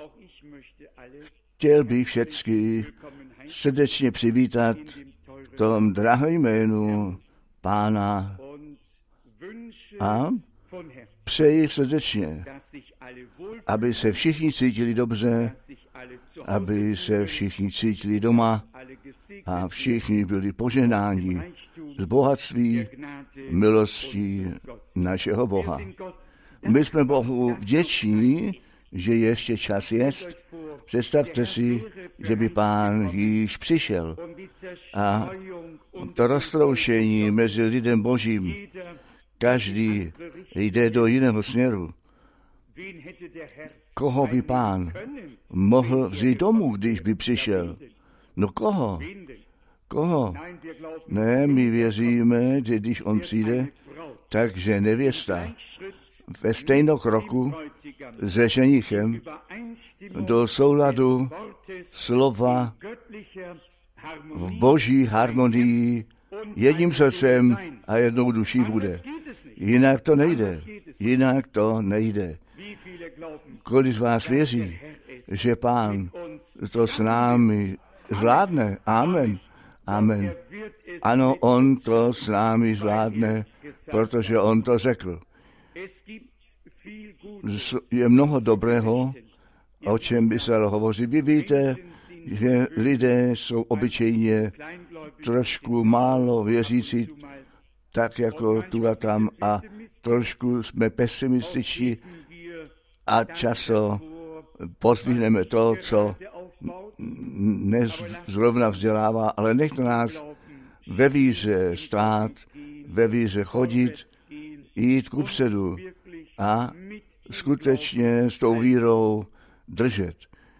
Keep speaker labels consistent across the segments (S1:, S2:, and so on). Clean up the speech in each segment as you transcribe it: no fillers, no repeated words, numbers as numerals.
S1: Chtěl bych všechny srdečně přivítat v tom drahém jménu Pána a přeji srdečně, aby se všichni cítili dobře, aby se všichni cítili doma a všichni byli požehnáni z bohatství, milostí našeho Boha. My jsme Bohu vděční, že ještě čas jest. Představte si, že by Pán již přišel a to roztroušení mezi lidem Božím, každý jde do jiného směru. Koho by Pán mohl vzít domů, když by přišel? No koho? Koho? Ne, my věříme, že když on přijde, takže nevěsta ve stejnou kroku se ženichem do souladu slova v boží harmonii jedním srdcem a jednou duší bude. Jinak to nejde. Jinak to nejde. Kolik z vás věří, že Pán to s námi zvládne? Amen. Amen. Ano, on to s námi zvládne, protože on to řekl. Je mnoho dobrého, o čem by se hovořit. Vy víte, že lidé jsou obyčejně trošku málo věřící, tak jako tu a tam, a trošku jsme pesimističtí a často pozvihneme to, co nezrovna vzdělává, ale nechte nás ve víře stát, ve víře chodit, jít kupředu a skutečně s tou vírou držet.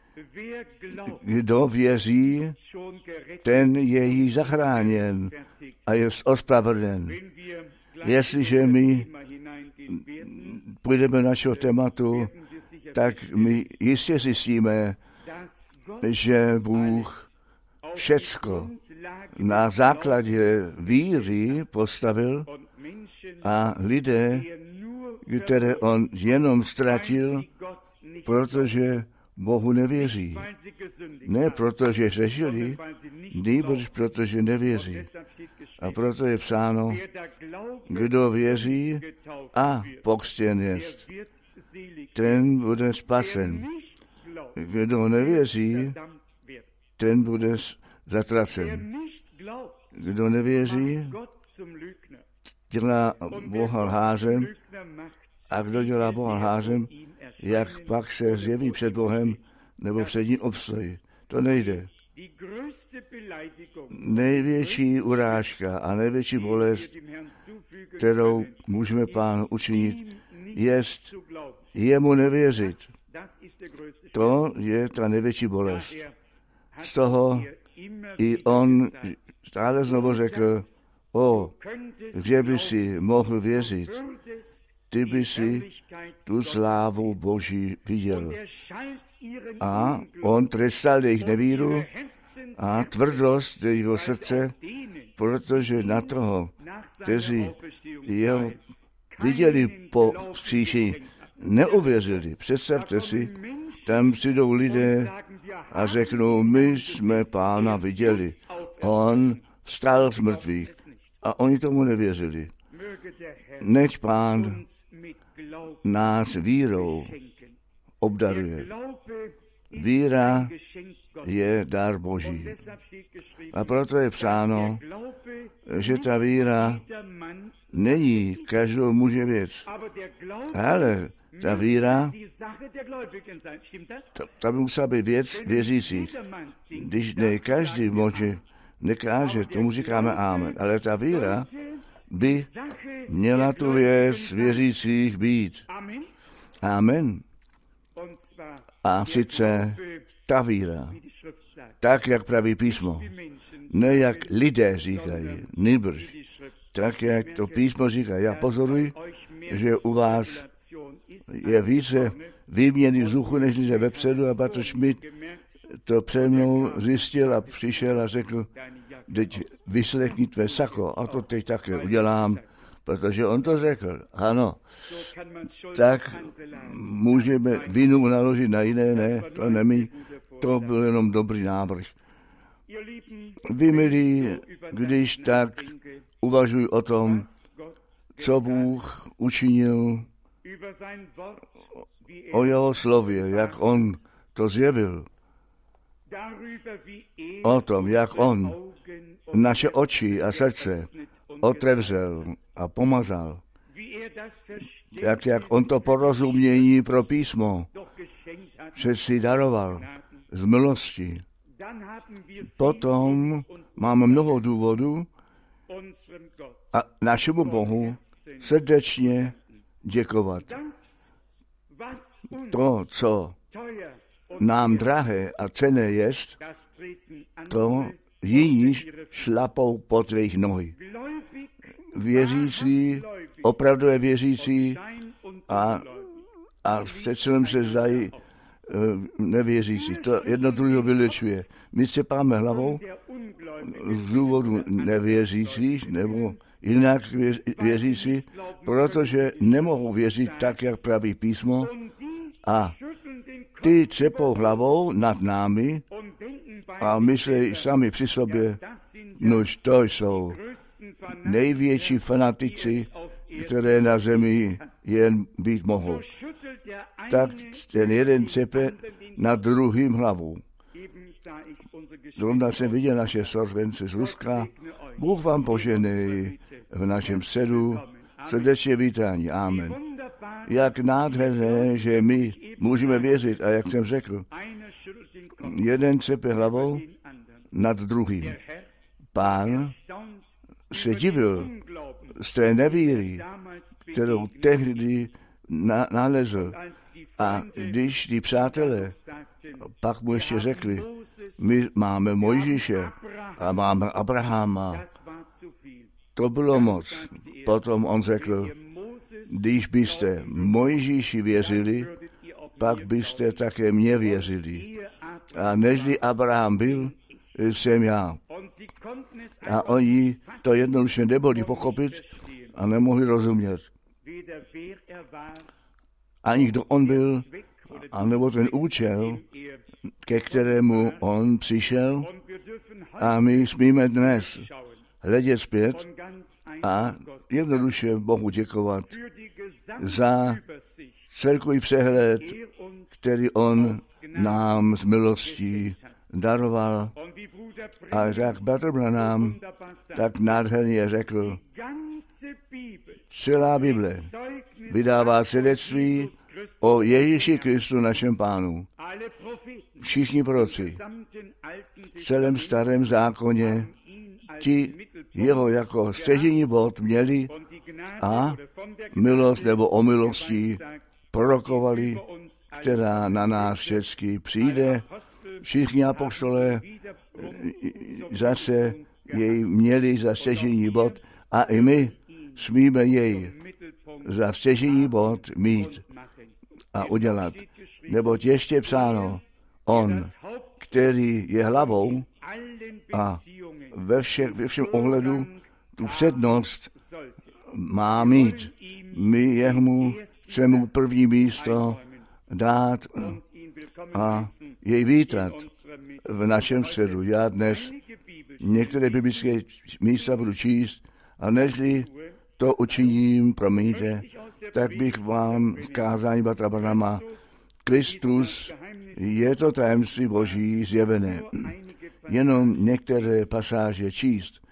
S1: Kdo věří, ten je jí zachráněn a je ospravedlněn. Jestliže my půjdeme do našeho tématu, tak my jistě zjistíme, že Bůh všecko na základě víry postavil a lidé, které on jenom ztratil, protože Bohu nevěří. Ne protože řešili, nýbrž protože nevěří. A proto je psáno, kdo věří a pokřtěn jest, ten bude spasen. Kdo nevěří, ten bude zatracen. Kdo nevěří, dělá Boha lhářem, a kdo dělá Boha lhářem, jak pak se zjeví před Bohem nebo před ním obstojí. To nejde. Největší urážka a největší bolest, kterou můžeme Pánu učinit, jest jemu nevěřit. To je ta největší bolest. Z toho i on stále znovu řekl, že by si mohl věřit, ty by si tu slávu Boží viděl. A on trestal jejich nevíru a tvrdost jeho srdce, protože na toho, kteří jeho viděli po vzkříšení, neuvěřili. Představte si, tam přijdou lidé a řeknou, my jsme Pána viděli. On vstal z mrtvých a oni tomu nevěřili. Nechť Pán nás vírou obdaruje. Víra je dar Boží. A proto je psáno, že ta víra není každou muže věc. Ale ta víra, ta by musela být věc věřících. Když ne každý může, nekáže, tomu říkáme amen. Ale ta víra by měla tu věc věřících být. Amen. A sice ta víra, tak, jak praví písmo, ne jak lidé říkají, nýbrž, tak, jak to písmo říká. Já pozoruji, že u vás je více výměny vzduchu, než je vepředu, a Bartoš Schmidt to před mnou zjistil a přišel a řekl, teď vyslechni tvé sako, a to teď také udělám, protože on to řekl. Ano, tak můžeme vinu naložit na jiné, ne, to nemí, to byl jenom dobrý návrh. Vy, milí, když tak uvažuj o tom, co Bůh učinil, o jeho slově, jak on to zjevil, o tom, jak on naše oči a srdce otevřel a pomazal, jak on to porozumění pro písmo přeci daroval z milosti. Potom máme mnoho důvodů a našemu Bohu srdečně děkovat. To, co nám drahé a cenné jest, to jiníž šlapou po tvých nohy. Věřící, opravdové věřící a v celém se zdají nevěřící. To jedno druhého vylečuje. My se páme hlavou z důvodu nevěřících nebo jinak věřící, protože nemohou věřit tak, jak praví písmo, a ty třepou hlavou nad námi a myslí sami při sobě, nož to jsou největší fanatici, které na zemi jen být mohou. Tak ten jeden třepe nad druhým hlavou. Zrovna jsem viděl naše sorvence z Ruska. Bůh vám poženej v našem středu. Srdečně vítání. Amen. Jak nádherné, že my můžeme věřit, a jak jsem řekl, jeden třepe hlavou nad druhým. Pán se divil z té nevíry, kterou tehdy nalezl. A když tí přátelé pak mu ještě řekli, my máme Mojžíše a máme Abrahama, to bylo moc. Potom on řekl, když byste Mojžíši věřili, pak byste také mě věřili. A nežli Abraham byl, jsem já. A oni to jednoduše nemohli pochopit a nemohli rozumět. Ani kdo on byl, anebo ten účel, ke kterému on přišel. A my smíme dnes hledět zpět a jednoduše Bohu děkovat za celkový přehled, který on nám z milostí daroval. A jak bratr Branham tak nádherně řekl, celá Bible vydává svědectví o Ježíši Kristu našem Pánu. Všichni proroci v celém starém zákoně ti jeho jako stěžejní bod měli a milost nebo o milosti prorokovali, která na nás všechny přijde. Všichni apoštolé zase jej měli za stěžejní bod a i my smíme jej za stěžejní bod mít a udělat. Neboť ještě psáno, on, který je hlavou a ve všem ohledu tu přednost má mít. My jemu chceme první místo dát a jej vítat v našem středu. Já dnes některé biblické místa budu číst a nežli to učiním, promiňte, tak bych vám v kázání bratra Branhama Kristus je to tajemství Boží zjevené. Jenom některé pasáže číst.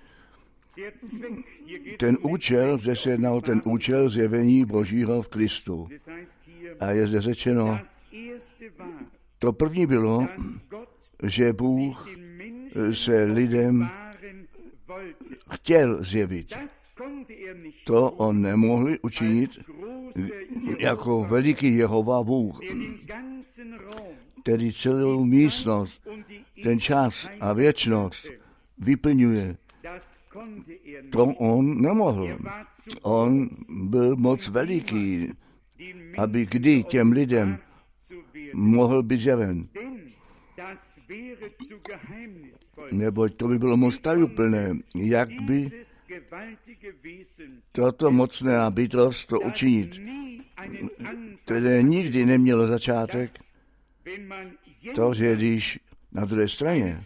S1: Ten účel, zde se jedná o ten účel zjevení Božího v Kristu. A je zde řečeno, to první bylo, že Bůh se lidem chtěl zjevit. To on nemohl učinit jako veliký Jehova Bůh, který celou místnost, ten čas a věčnost vyplňuje. To on nemohl. On byl moc veliký, aby kdy těm lidem mohl být zjeven. Neboť to by bylo moc tajuplné, jak by toto mocná bytost to učinit, které nikdy nemělo začátek, to, že když na druhé straně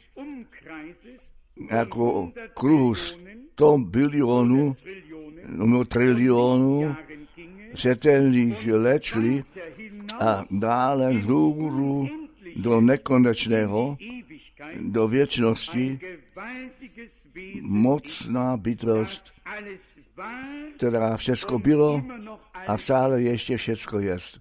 S1: jako kruhu 100 bilionů nebo trilionů světelných let šli a dále vzhůru do nekonečného, do věčnosti, mocná bytost, která všecko bylo a stále ještě všecko jest.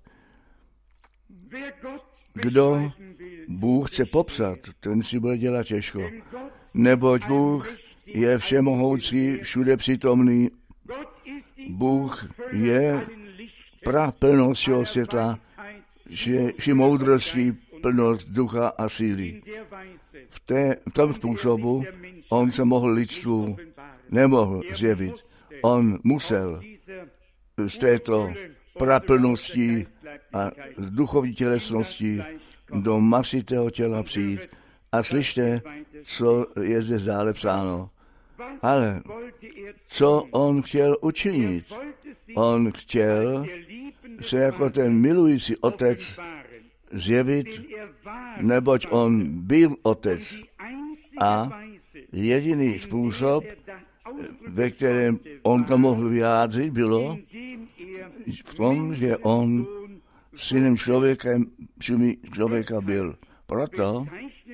S1: Kdo Bůh chce popsat, ten si bude dělat těžko. Neboť Bůh je všemohoucí, všude přítomný. Bůh je praplnost všeho světla, vši moudrosti, plnost ducha a síly. V tom způsobu on se mohl lidstvu nemohl zjevit. On musel z této praplnosti a z duchovní tělesnosti do masitého těla přijít. A slyšte, co je zde dále psáno. Ale co on chtěl učinit? On chtěl se jako ten milující otec zjevit, neboť on byl otec. A jediný způsob, ve kterém on to mohl vyjádřit, bylo v tom, že on synem člověka byl. Proto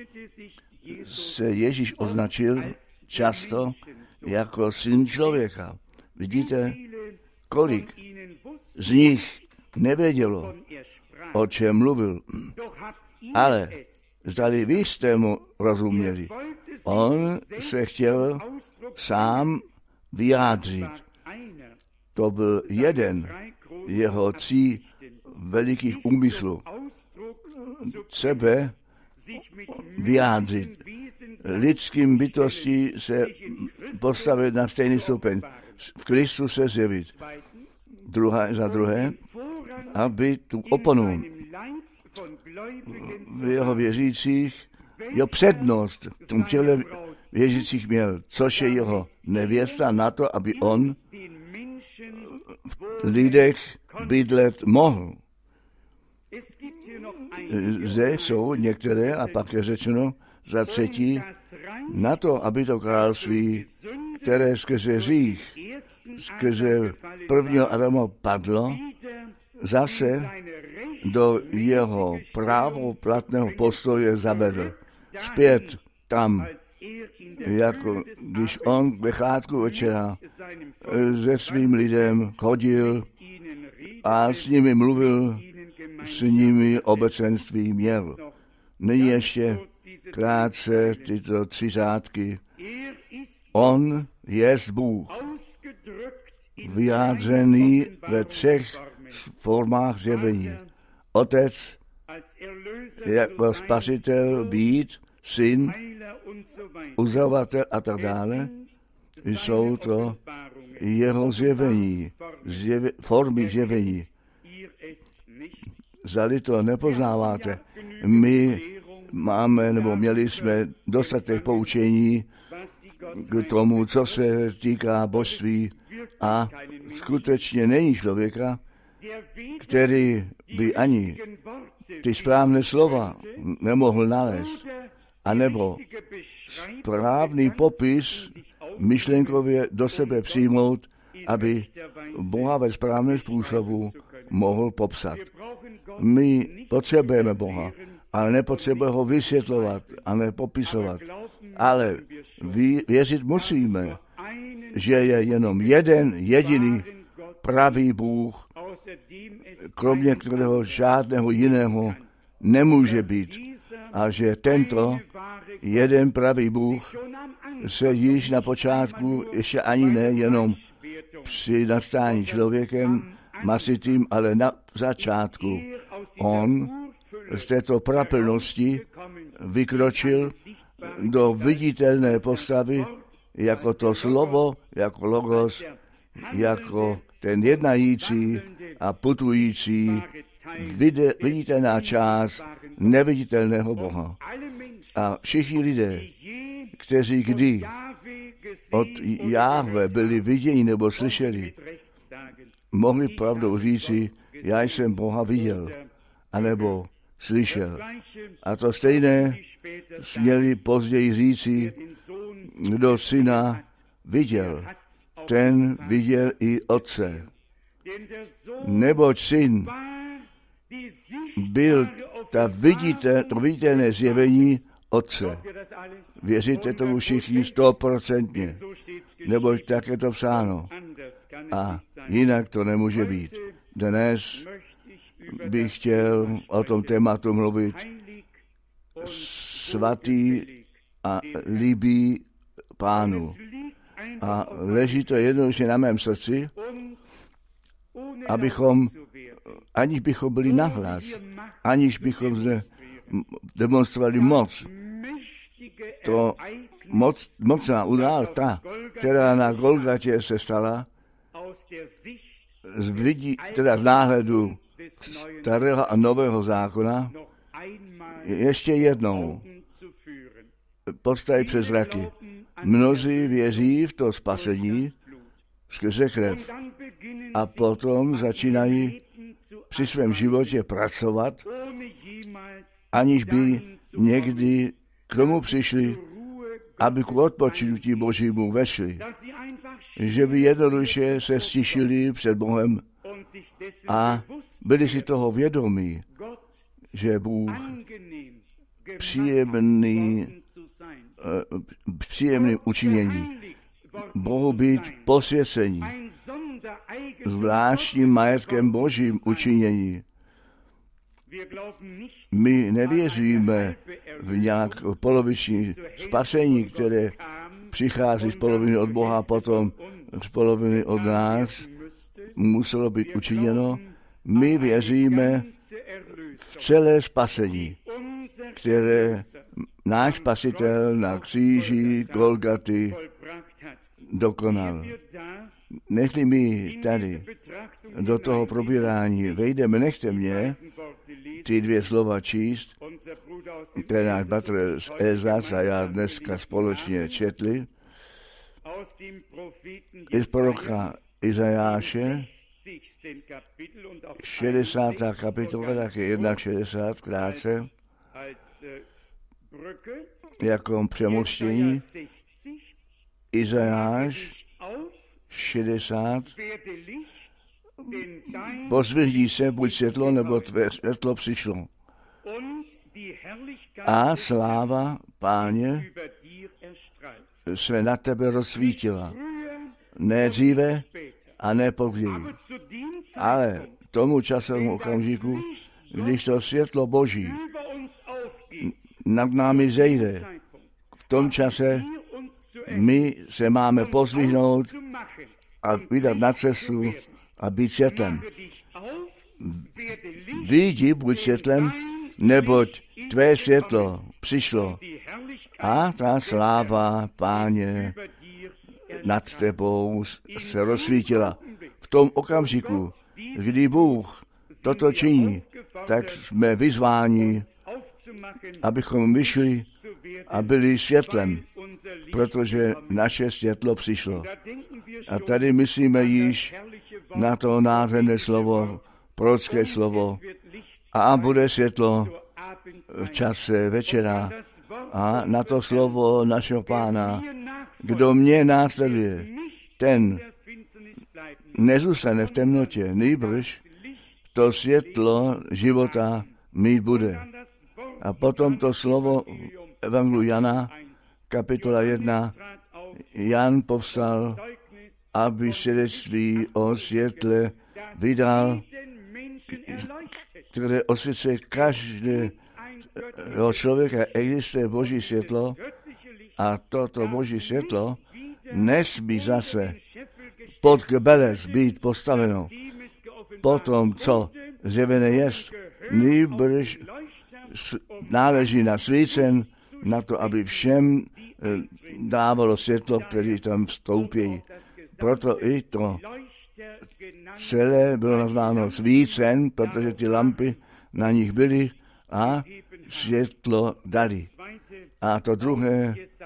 S1: se Ježíš označil často jako syn člověka. Vidíte, kolik z nich nevědělo, o čem mluvil. Ale zdali vy jste mu rozuměli. On se chtěl sám vyjádřit. To byl jeden jeho 3 velikých úmyslů. Sebe vyjádřit. Lidským bytostí se postavit na stejný stupeň. V Kristu se zjevit. Za druhé, aby tu oponu v jeho věřících, jeho přednost v tom těle věřících měl, což je jeho nevěsta na to, aby on v lidech bydlet mohl. Zde jsou některé, a pak je řečeno za třetí, na to, aby to království, které skrze hřích, skrze prvního Adama padlo, zase do jeho právoplatného postoje zavedl. Zpět tam, jako když on ve chátku večera se svým lidem chodil a s nimi mluvil, s nimi obecenství měl. Nyní ještě krátce tyto 3 řádky. On jest Bůh, vyjádřený ve 3 formách zjevení. Otec jako spasitel být, syn, uzdravovatel a tak dále. Jsou to jeho zjevení, formy zjevení. Zdali to nepoznáváte, my máme, nebo měli jsme dostatek poučení k tomu, co se týká božství a skutečně není člověka, který by ani ty správné slova nemohl nalézt, anebo správný popis myšlenkově do sebe přijmout, aby Boha ve správném způsobu mohl popsat. My potřebujeme Boha, ale nepotřebujeme ho vysvětlovat a nepopisovat. Ale věřit musíme, že je jenom jeden jediný pravý Bůh, kromě kterého žádného jiného nemůže být. A že tento jeden pravý Bůh se již na počátku, ještě ani ne jenom při nastání člověkem masitým, ale na začátku on z této praplnosti vykročil do viditelné postavy jako to slovo, jako logos, jako ten jednající a putující viditelná část neviditelného Boha. A všichni lidé, kteří kdy od Jahve byli viděni nebo slyšeli, mohli pravdou říci, já jsem Boha viděl, anebo slyšel. A to stejné směli později říci, kdo syna viděl, ten viděl i otce. Neboť syn byl to viditelné zjevení otce. Věříte tomu všichni 100%, neboť tak je to psáno. A jinak to nemůže být. Dnes bych chtěl o tom tématu mluvit svatý a líbí Pánu. A leží to jednoduše na mém srdci, abychom, aniž bychom byli nahlas, aniž bychom zde demonstrovali moc, to mocná událost, ta, která na Golgatě se stala, z náhledu starého a nového zákona, ještě jednou postaví přes zraky. Mnozí věří v to spasení skrze krev a potom začínají při svém životě pracovat, aniž by někdy k tomu přišli, aby k odpočinutí Božímu vešli. Že by jednoduše se stišili před Bohem a byli si toho vědomí, že Bůh příjemným učinění, Bohu být posvěcení, zvláštním majetkem Božím učinění. My nevěříme v nějak poloviční spasení, které přichází z poloviny od Boha a potom z poloviny od nás, muselo být učiněno. My věříme v celé spasení, které náš spasitel na kříži Golgaty dokonal. Nechli mi tady do toho probírání vejdeme, nechte mě ty dvě slova číst, které náš bratr z Ezas a já dneska společně četli, z proroka Izajáše, 60. kapitola, také 1,60 krátce, jako přemostění. Izajáš 60. Pozvihni se, buď světlo, nebo tvé světlo přišlo. A sláva Páně se na tebe rozsvítila. Ne dříve a ne později. Ale tomu časovému okamžiku, když to světlo Boží nad námi zejde, v tom čase my se máme pozvihnout a vydat na cestu a být světlem. Vyjdi, buď světlem, neboť tvé světlo přišlo a ta sláva Páně nad tebou se rozsvítila. V tom okamžiku, kdy Bůh toto činí, tak jsme vyzváni, abychom vyšli a byli světlem, protože naše světlo přišlo. A tady myslíme již na to nádherné slovo, prorocké slovo, a bude světlo v čase večera a na to slovo našeho Pána. Kdo mě následuje, ten nezůstane v temnotě, nýbrž to světlo života mít bude. A potom to slovo Evangeliu Jana, kapitola 1, Jan povstal, aby svědectví o světle vydal, které osvěcuje každého člověka. Existuje Boží světlo a toto Boží světlo nesmí zase pod kbelec být postaveno po tom, co zjevené jest, nýbrž náleží na svícen, na to, aby všem dávalo světlo, které tam vstoupí. Proto i to celé bylo nazváno svícen, protože ty lampy na nich byly a světlo dali. A to druhé,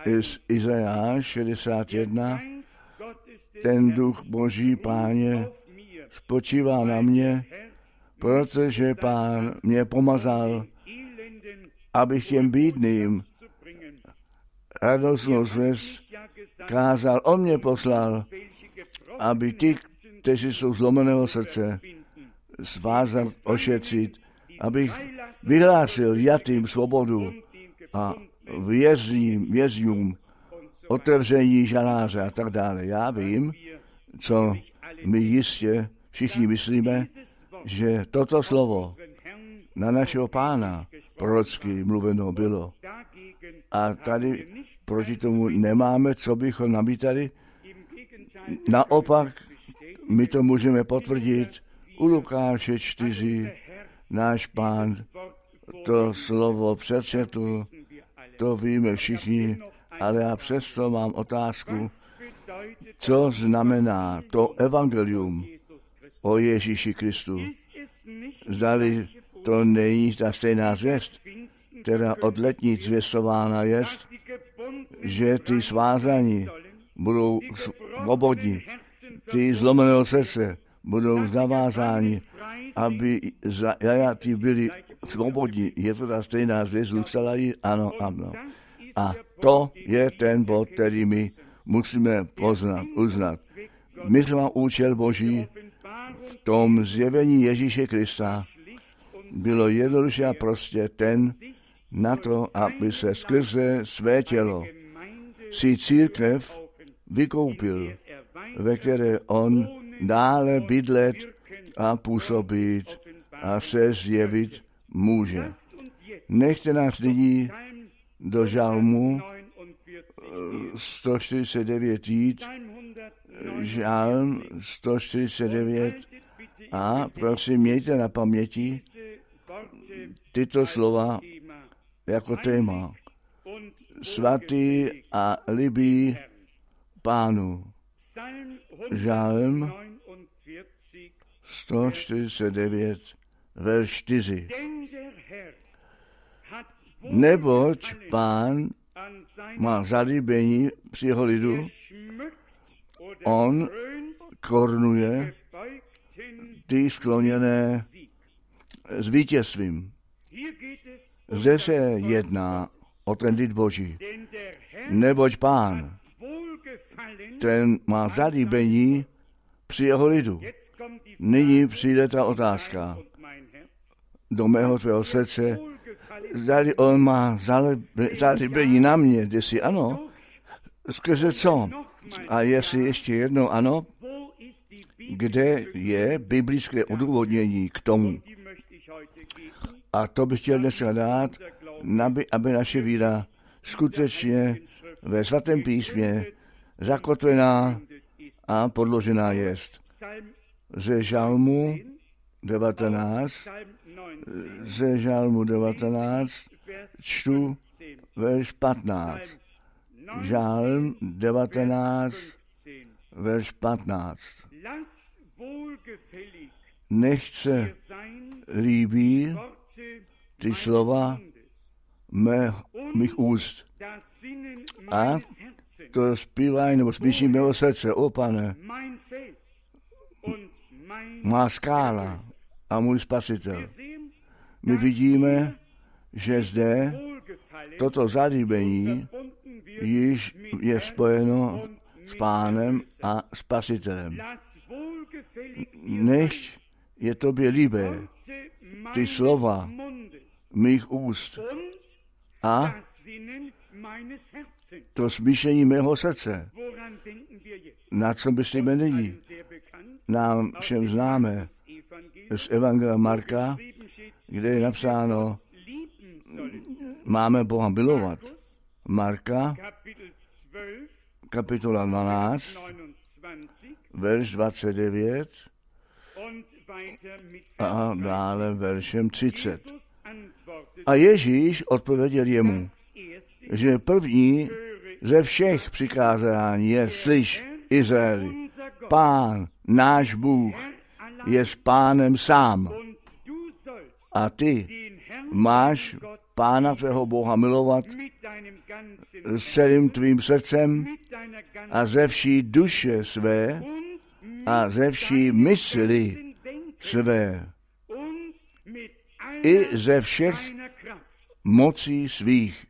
S1: z Izajáš 61, ten duch Boží, Páně, spočívá na mě, protože Pán mě pomazal, abych těm bídným radostnou zvěst kázal. On mě poslal, aby ty, kteří jsou zlomeného srdce, svázat, ošetřit, abych vyhlásil jatým svobodu a vězňům otevření žaláře a tak dále. Já vím, co my jistě všichni myslíme, že toto slovo na našeho Pána prorocky mluveno bylo. A tady proti tomu nemáme, co bychom namítali. Naopak, my to můžeme potvrdit u Lukáše 4, náš Pán to slovo přečetl, to víme všichni, ale já přesto mám otázku, co znamená to evangelium o Ježíši Kristu. Zdali to není ta stejná zvěst, která od letní zvěstována je, že ty svázaní budou svobodní, ty zlomeného srdce budou zavázáni, aby zajatí byli svobodní. Je to ta stejná zvěst, zůstala jí? Ano, ano. A to je ten bod, který my musíme uznat. My jsme účel Boží v tom zjevení Ježíše Krista bylo jednoduše a prostě ten na to, aby se skrze své tělo si církev vykoupil, ve které on dále bydlet a působit a se zjevit může. Nechte nás nyní do žalmu 149 jít, žalm 149 a prosím, mějte na paměti tyto slova jako téma. Svatý a libý Pánu. Žalm 149, verš 4. Neboť Pán má zalíbení při jeho lidu, on korunuje ty skloněné s vítězstvím. Zde se jedná o ten lid Boží. Neboť Pán, ten má zalíbení při jeho lidu. Nyní přijde ta otázka do mého tvého srdce, zdali on má zalíbení na mě, jestli ano, skrze co? A jestli ještě jednou ano, kde je biblické odůvodnění k tomu? A to bych chtěl dneska dát, aby naše víra skutečně ve svatém písmě zakotvená a podložená jest. Ze žalmu 19, čtu verš 15. Žalm 19, verš 15. Nechť se líbí ty slova mých úst a to zpívání nebo smíšení mého srdce, o Pane, má skála a můj spasitel. My vidíme, že zde toto zalíbení již je spojeno s Pánem a spasitelem. Nechť je tobě líbé ty slova mých úst a to smýšlení mého srdce. Na co myslíme nyní? Nám všem známe z Evangelia Marka, kde je napsáno, máme Boha milovat. Marka, kapitola 12, verš 29 a dále veršem 30. A Ježíš odpověděl jemu, že první ze všech přikázání je: slyš, Izraeli, Pán, náš Bůh, je s Pánem sám. A ty máš Pána tvého Boha milovat s celým tvým srdcem a ze vší duše své a ze vší mysli své i ze všech mocí svých.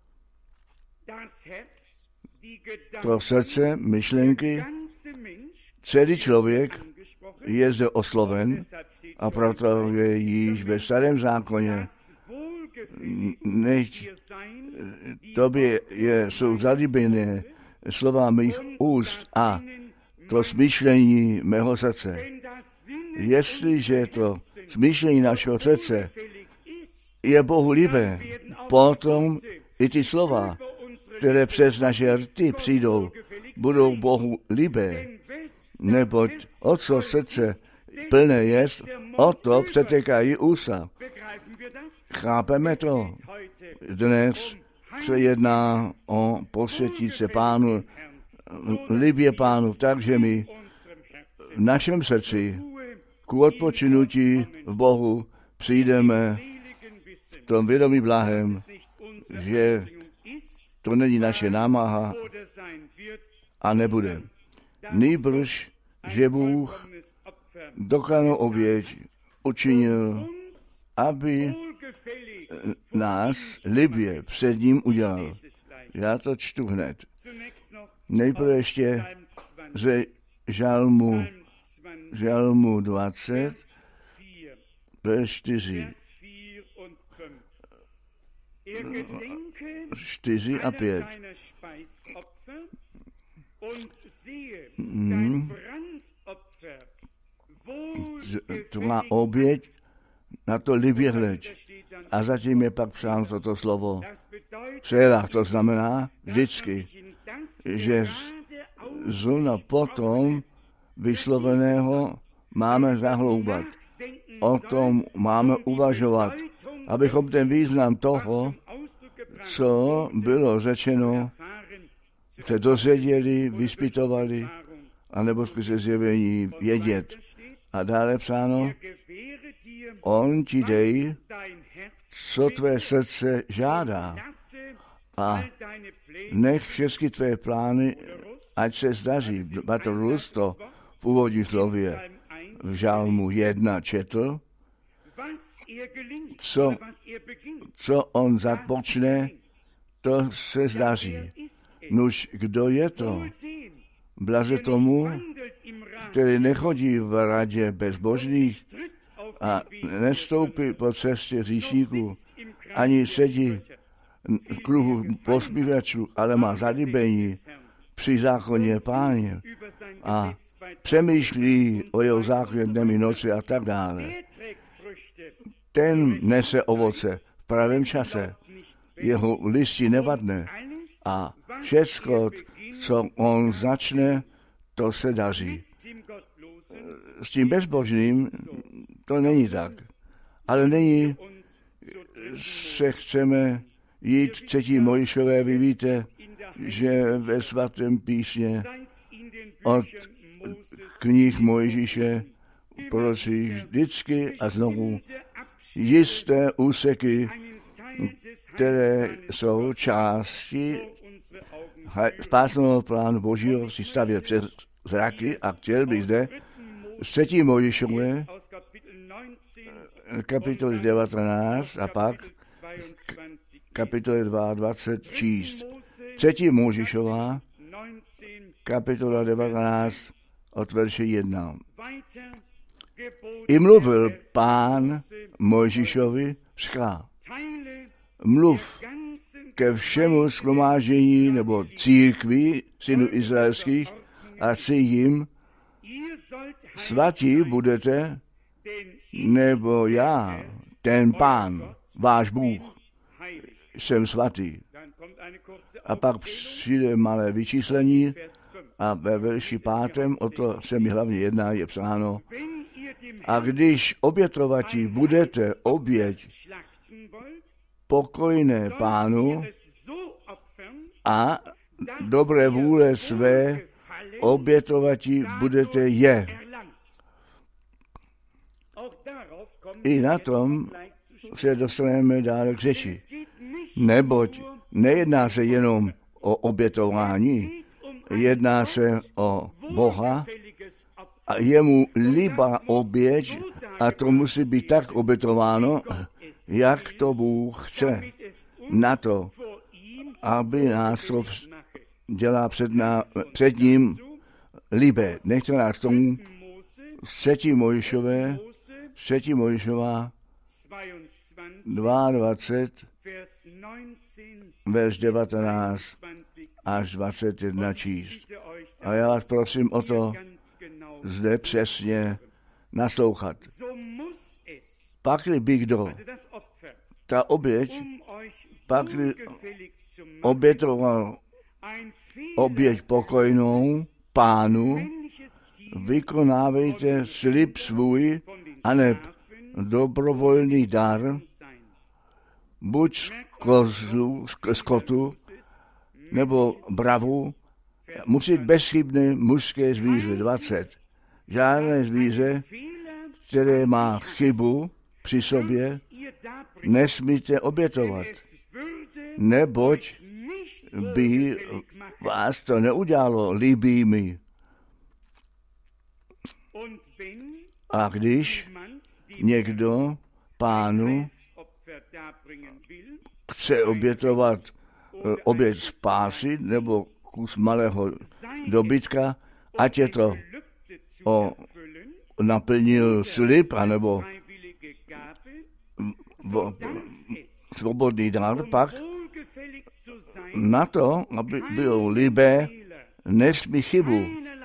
S1: To srdce, myšlenky, celý člověk je zde osloven a proto je již ve Starém zákoně. Nechť tobě jsou zalíbené slova mých úst a to smýšlení mého srdce. Jestliže to smýšlení našeho srdce je Bohu líbé, potom i ty slova, které přes naše rty přijdou, budou Bohu líbé. Neboť o co srdce plné jest, o to přetékají ústa. Chápeme to? Dnes se jedná o posvětit se Pánu, líbě Pánu, takže my v našem srdci k odpočinutí v Bohu přijdeme v tom vědomí blahem, že to není naše námaha a nebude. Nýbrž, že Bůh dokonalou oběť učinil, aby nás libě před ním udělal. Já to čtu hned. Nejprve ještě ze žalmu 20, verš 4. 4 a 5. Tvá oběť, na to libě hleď. A zatím je pak psáno toto slovo. Selach, to znamená vždycky, že zrovna potom vysloveného máme zahloubat. O tom máme uvažovat, abychom ten význam toho, co bylo řečeno, se dozvěděli, vyspytovali, anebo skrze zjevení vědět. A dále psáno, on ti dej, co tvé srdce žádá. A nech všechny tvé plány, ať se zdaří. Bratr Rus to v úvodním slově v žalmu 1 četl, co on započne, to se zdaří. Nuž, kdo je to? Blaze tomu, který nechodí v radě bezbožných a nestoupí po cestě hříšníků, ani sedí v kruhu pospívačů, ale má zalíbení při zákoně Páně a přemýšlí o jeho zákoně dnem i noci a tak dále. Ten nese ovoce v pravém čase, jeho listí nevadne a všecko, co on začne, to se daří. S tím bezbožným to není tak. Ale nyní se chceme jít 3. Mojžíšové, vy víte, že ve svatém písmě od knih Mojžíše v prorocích vždycky a znovu jisté úseky, které jsou části spásného plánu Božího, si stavět před zraky a chtěl bych zde z 3. Mojžíšové kapitoly 19 a pak kapitoly 22 číst. 3. Mojžíšová kapitola 19 od verše 1. I mluvil Pán Mojžíšovi, říká, mluv ke všemu shromáždění nebo církvi synů izraelských a si jim, svatí budete, nebo já, ten Pán, váš Bůh, jsem svatý. A pak přijde malé vyčíslení a ve verši 5, o to se mi hlavně jedná, je psáno, a když obětovatí budete oběť pokojné Pánu a dobré vůle své obětovatí budete je. I na tom se dostaneme dále k řeči. Neboť Nejedná se jenom o obětování, jedná se o Boha a jemu líbá oběť a to musí být tak obětováno, jak to Bůh chce. Na to, aby nás to dělá před ním líbé. Nechte nás tomu 3. Mojžíšova 22, verš 19 až 21 číst. A já vás prosím o to zde přesně naslouchat. Pakli by kdo, ta oběť, pakli obětoval oběť pokojnou Pánu, vykonávejte slib svůj, aneb dobrovolný dar, buď z kotu, nebo bravu, musí být bezchybné mužské zvíře, 20. Žádné zvíře, které má chybu při sobě, nesmíte obětovat, neboť by vás to neudělalo líbými. A když někdo Pánu chce obětovat oběť spásy nebo kus malého dobytka, ať je to naplnil slib, anebo svobodný dar, pak na to, aby bylo líbé, nesmí chybu,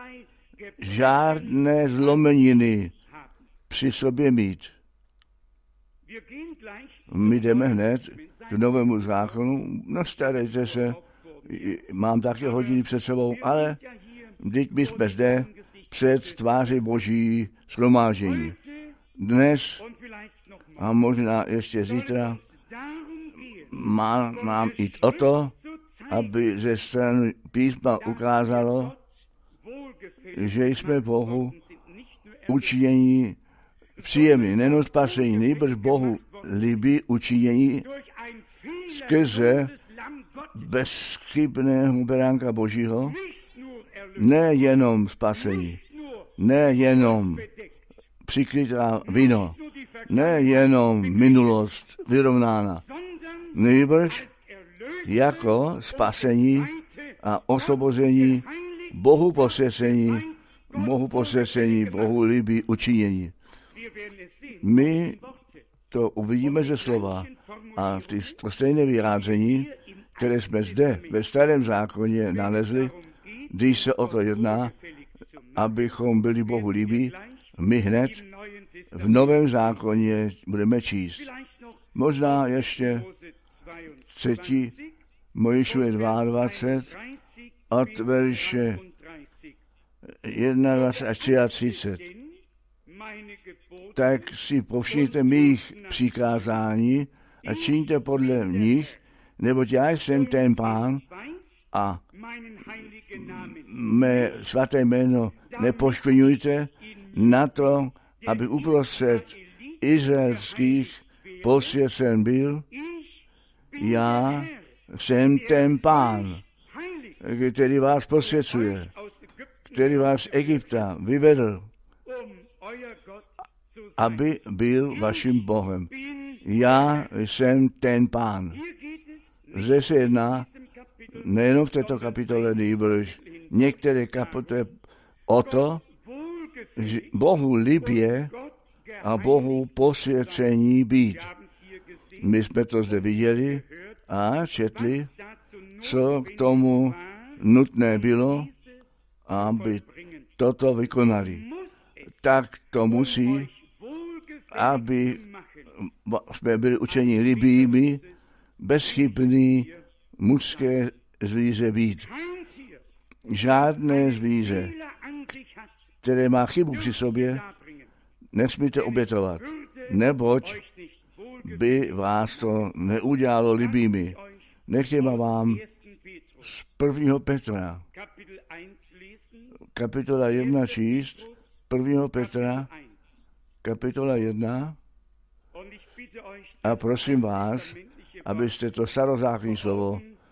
S1: žádné zlomeniny při sobě mít. My jdeme hned k Novému zákonu, nastarejte se, mám také hodiny před sebou, ale vždyť my jsme zde před tváří Boží shromáždění. Dnes a možná ještě zítra má nám jít o to, aby ze strany písma ukázalo, že jsme Bohu učinění příjemný, nejen spasení, nejbrž Bohu líbí učinění skrze bezchybného beránka Božího, nejenom spasení, nejenom přikrytá vino, nejenom minulost vyrovnána, nejbrž jako spasení a osvobození, Bohu posvěcení, Bohu líbí učinění. My to uvidíme ze slova a to stejné vyjádření, které jsme zde ve Starém zákoně nalezli, když se o to jedná, abychom byli Bohu líbí, my hned v Novém zákoně budeme číst. Možná ještě 3. Mojžíšově 22 od verše 21 až 33. Tak si povšimněte mých přikázání a čiňte podle nich, neboť já jsem ten Pán a mé svaté jméno nepoškvrňujte na to, aby uprostřed izraelských posvěcen byl. Já jsem ten Pán, který vás posvěcuje, který vás z Egypta vyvedl, aby byl vaším Bohem. Já jsem ten Pán. Zde se jedná nejen v této kapitole, nýbrž některé kapitoly o to, že Bohu líbě a Bohu posvěcení být. My jsme to zde viděli a četli, co k tomu nutné bylo, aby toto vykonali. Tak to musí, aby jsme byli učeni líbými, bezchybný mužské zvíře být. Žádné zvíře, které má chybu při sobě, nesmíte obětovat, neboť by vás to neudělalo líbými. Nechtějme vám z 1. Petra, kapitola 1 číst, 1. Petra, kapitola 1, a prosím vás, abyste to starozákonní slovo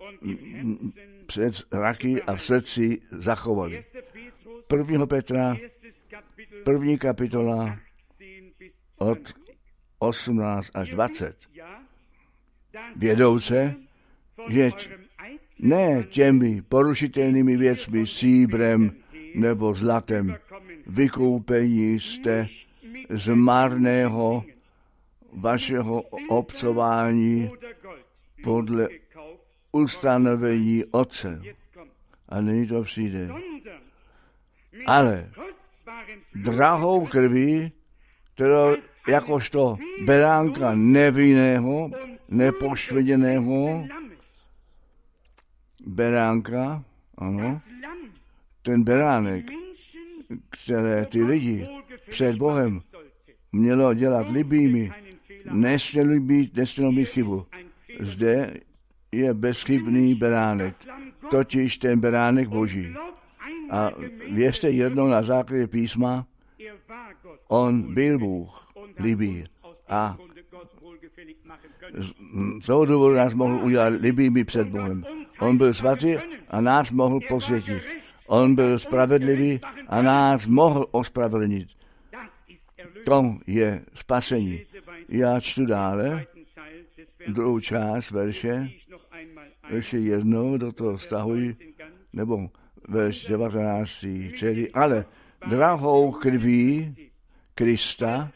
S1: před zraky a v srdci zachovali. 1. Petra, 1. kapitola od 18 až 20. Vědouce, že ne těmi porušitelnými věcmi, stříbrem nebo zlatem, vykoupení jste z marného vašeho obcování podle ustanovení Otce. A nyní to přijde. Ale drahou krví, kterou jakožto beránka nevinného, nepoškvrněného, beránka, ano, ten beránek, které ty lidi před Bohem mělo dělat libými, nesmělo mít chybu. Zde je bezchybný beránek, totiž ten beránek Boží. A věřte jednou na základě písma, on byl Bůh, libý. A z toho důvodu nás mohl udělat libými před Bohem. On byl svatý a nás mohl posvětit. On byl spravedlivý a nás mohl ospravedlnit. To je spasení. Já čtu dále druhou část verše, ještě jednou do toho vztahuji, nebo verš 19. celý, ale drahou krví Krista,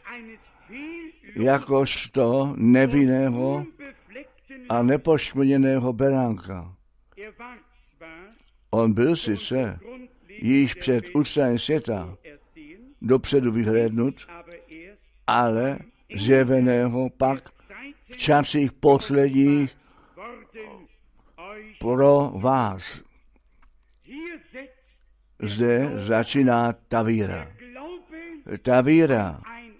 S1: jakožto nevinného a nepoškvrněného beránka. On byl sice již před ustavením světa dopředu vyhlédnut, ale zjeveného pak v časích posledních pro vás. Zde začíná ta víra. Ta víra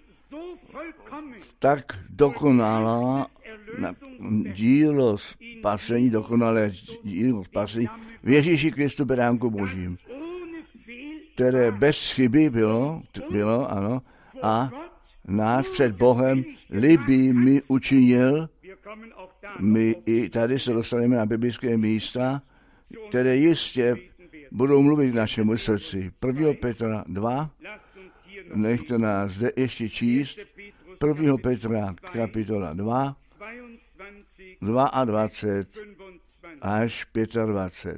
S1: tak dokonalá dílo spasení, dokonalé dílo spasení v Ježíši Kristu beránku Božím, které bez chyby bylo, ano, a nás před Bohem libými učinil. My i tady se dostaneme na biblické místa, které jistě budou mluvit k našemu srdci. 1. Petra 2, nechte nás zde ještě číst, 1. Petra kapitola 2, 22 až 25.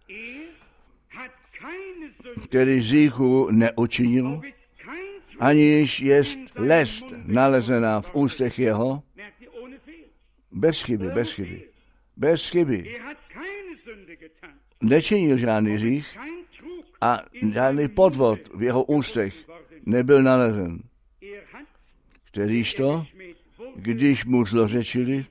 S1: Který hříchu neučinil, aniž jest lest nalezená v ústech jeho, bez chyby. Nečinil žádný hřích a žádný podvod v jeho ústech nebyl nalezen. Kterýžto, když mu zlořečili,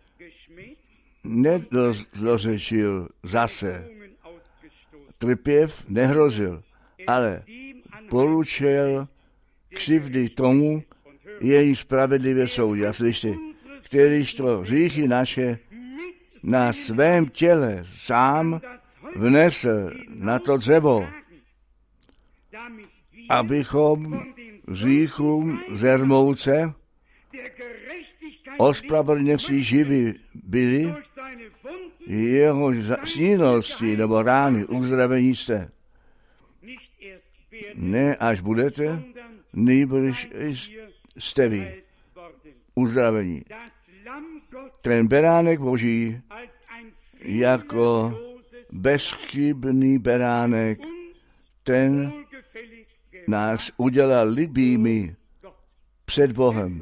S1: nezlořečil zase. Trpěv nehrozil, ale poručil křivdy tomu, její spravedlivě soudí. A slyšte, kterýžto hříchy naše na svém těle sám vnesl na to dřevo, abychom hříchům zermouce ospravedlnění živí byli, jeho snílnosti nebo rány uzdravení jste. Ne až budete, nýbrž jste vy uzdravení. Ten beránek Boží jako bezchybný beránek, ten nás udělal libými před Bohem.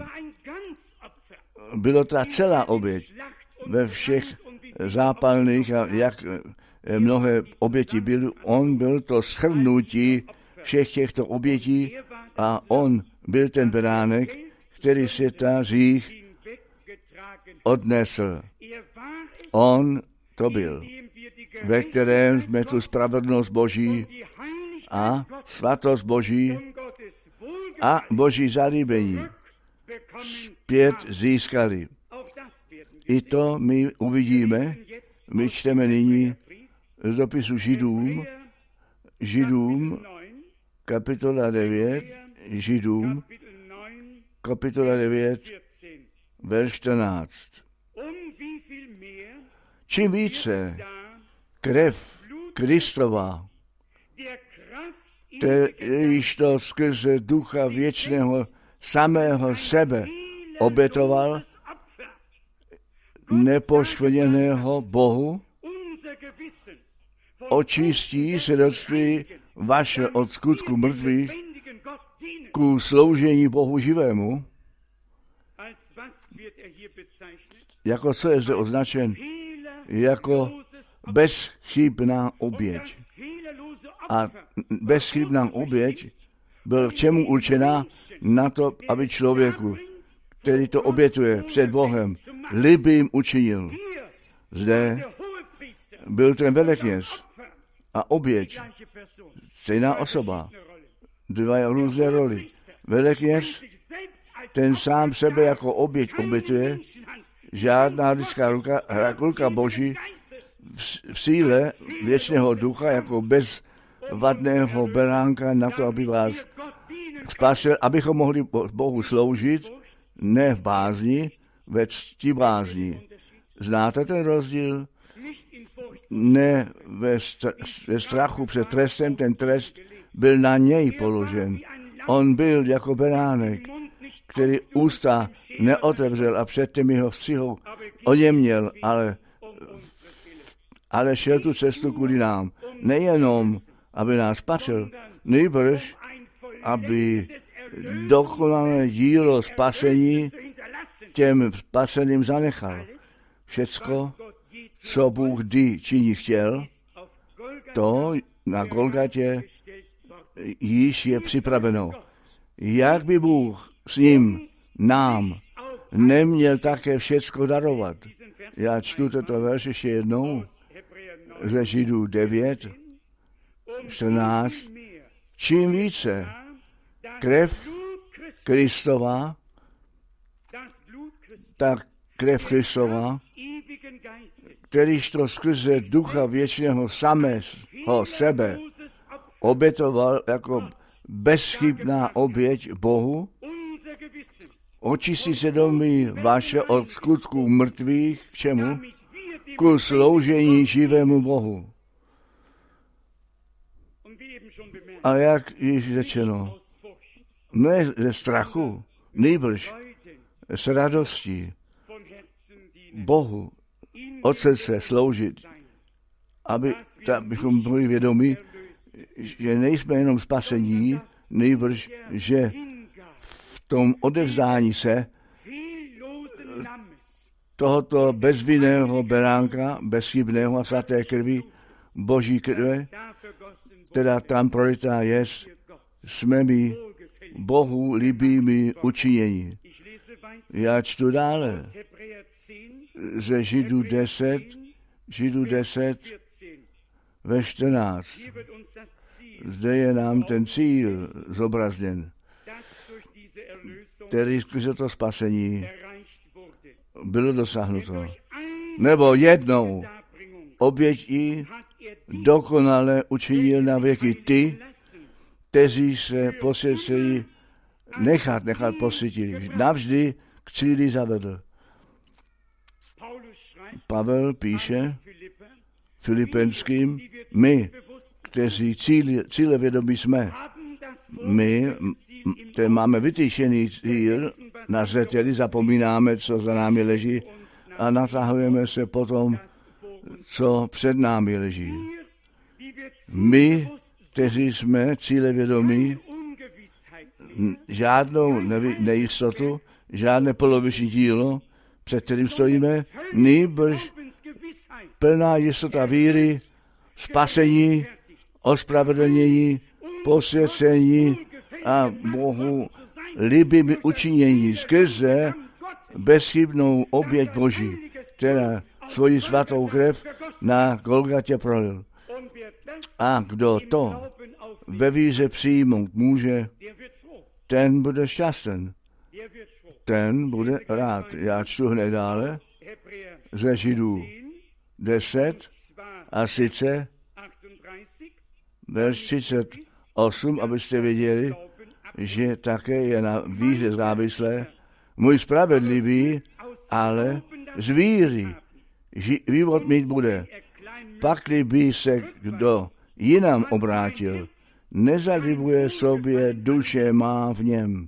S1: Bylo ta celá oběť ve všech zápalných a jak mnohé oběti byly. On byl to shrnutí všech těchto obětí a on byl ten beránek, který světa hřích odnesl. On to byl, ve kterém jsme tu spravedlnost Boží a svatost Boží a Boží zalíbení zpět získali. I to my uvidíme, my čteme nyní z dopisu Židům, kapitola 9, kapitola 9, verš 14. Čím více krev Kristova, kterýž to skrze Ducha věčného samého sebe obětoval, nepoškvrněného Bohu, očistí svědectví vaše od skutku mrtvých ku sloužení Bohu živému. Jako co je zde označen? Jako bezchybná oběť. A bezchybná oběť byl k čemu určená? Na to, aby člověku, který to obětuje před Bohem, libým učinil. Zde byl ten velekněz a oběť, stejná osoba, dva různé roli. Velekněz, ten sám sebe jako oběť obětuje, žádná lidská ruka Boží v síle věčného ducha jako bezvadného beránka na to, aby vás spasil, abychom mohli Bohu sloužit, ne v bázni, ve cti bázni. Znáte ten rozdíl? Ne ve strachu před trestem, ten trest byl na něj položen. On byl jako beránek, který ústa neotevřel a před těmi ho střihou oněměl, ale šel tu cestu kvůli nám. Nejenom, aby nás spasil, nejbrž, aby dokonalé dílo spasení těm spaseným zanechal. Všecko, co Bůh kdy činit chtěl, to na Golgatě již je připraveno. Jak by Bůh s ním, nám, neměl také všecko darovat? Já čtu toto verš ještě jednou ze Židů 9, 14. Čím více krev Kristova, tak krev Kristova, kterýž to skrze Ducha věčného samého sebe obětoval jako bezchybná oběť Bohu, očistí svědomí vaše od skutků mrtvých, k čemu? Ku sloužení živému Bohu. A jak již řečeno, ne ze strachu, nejbrž s radostí Bohu od srdce sloužit, abychom byli vědomi, že nejsme jenom spasení, nejbrž, že v tom odevzdání se tohoto bezvinného beránka, bezchybného a svaté krvi, Boží krve, která tam prolitá je, jsme my Bohu líbými učinění. Já čtu dále ze Židů 10, ve 14. Zde je nám ten cíl zobrazněn, který skrze to spasení bylo dosáhnuto. Nebo jednou obětí dokonale učinil na věky ty, kteří se posvěcejí nechat posvětili. Navždy k cíli zavedl. Pavel píše Filipenským, my, kteří cílevědomí jsme, my máme vytýčený cíl na zřeteli, zapomínáme, co za námi leží a natahujeme se potom, co před námi leží. My, kteří jsme cílevědomí, žádnou nejistotu, žádné poloviční dílo, před kterým stojíme, nýbrž plná jistota víry, spasení, ospravedlnění, posvěcení a Bohu líbými učinění skrze bezchybnou oběť Boží, která svoji svatou krev na Golgatě prolil. A kdo to ve víře přijmout může, ten bude šťastný. Ten bude rád. Já čtu hned dále ze Židů 10 a sice verš 38, abyste věděli, že také je na víře závislé. Můj spravedlivý, ale z víry život mít bude. Pakli by se kdo jinam obrátil, nezalibuje sobě, duše má v něm.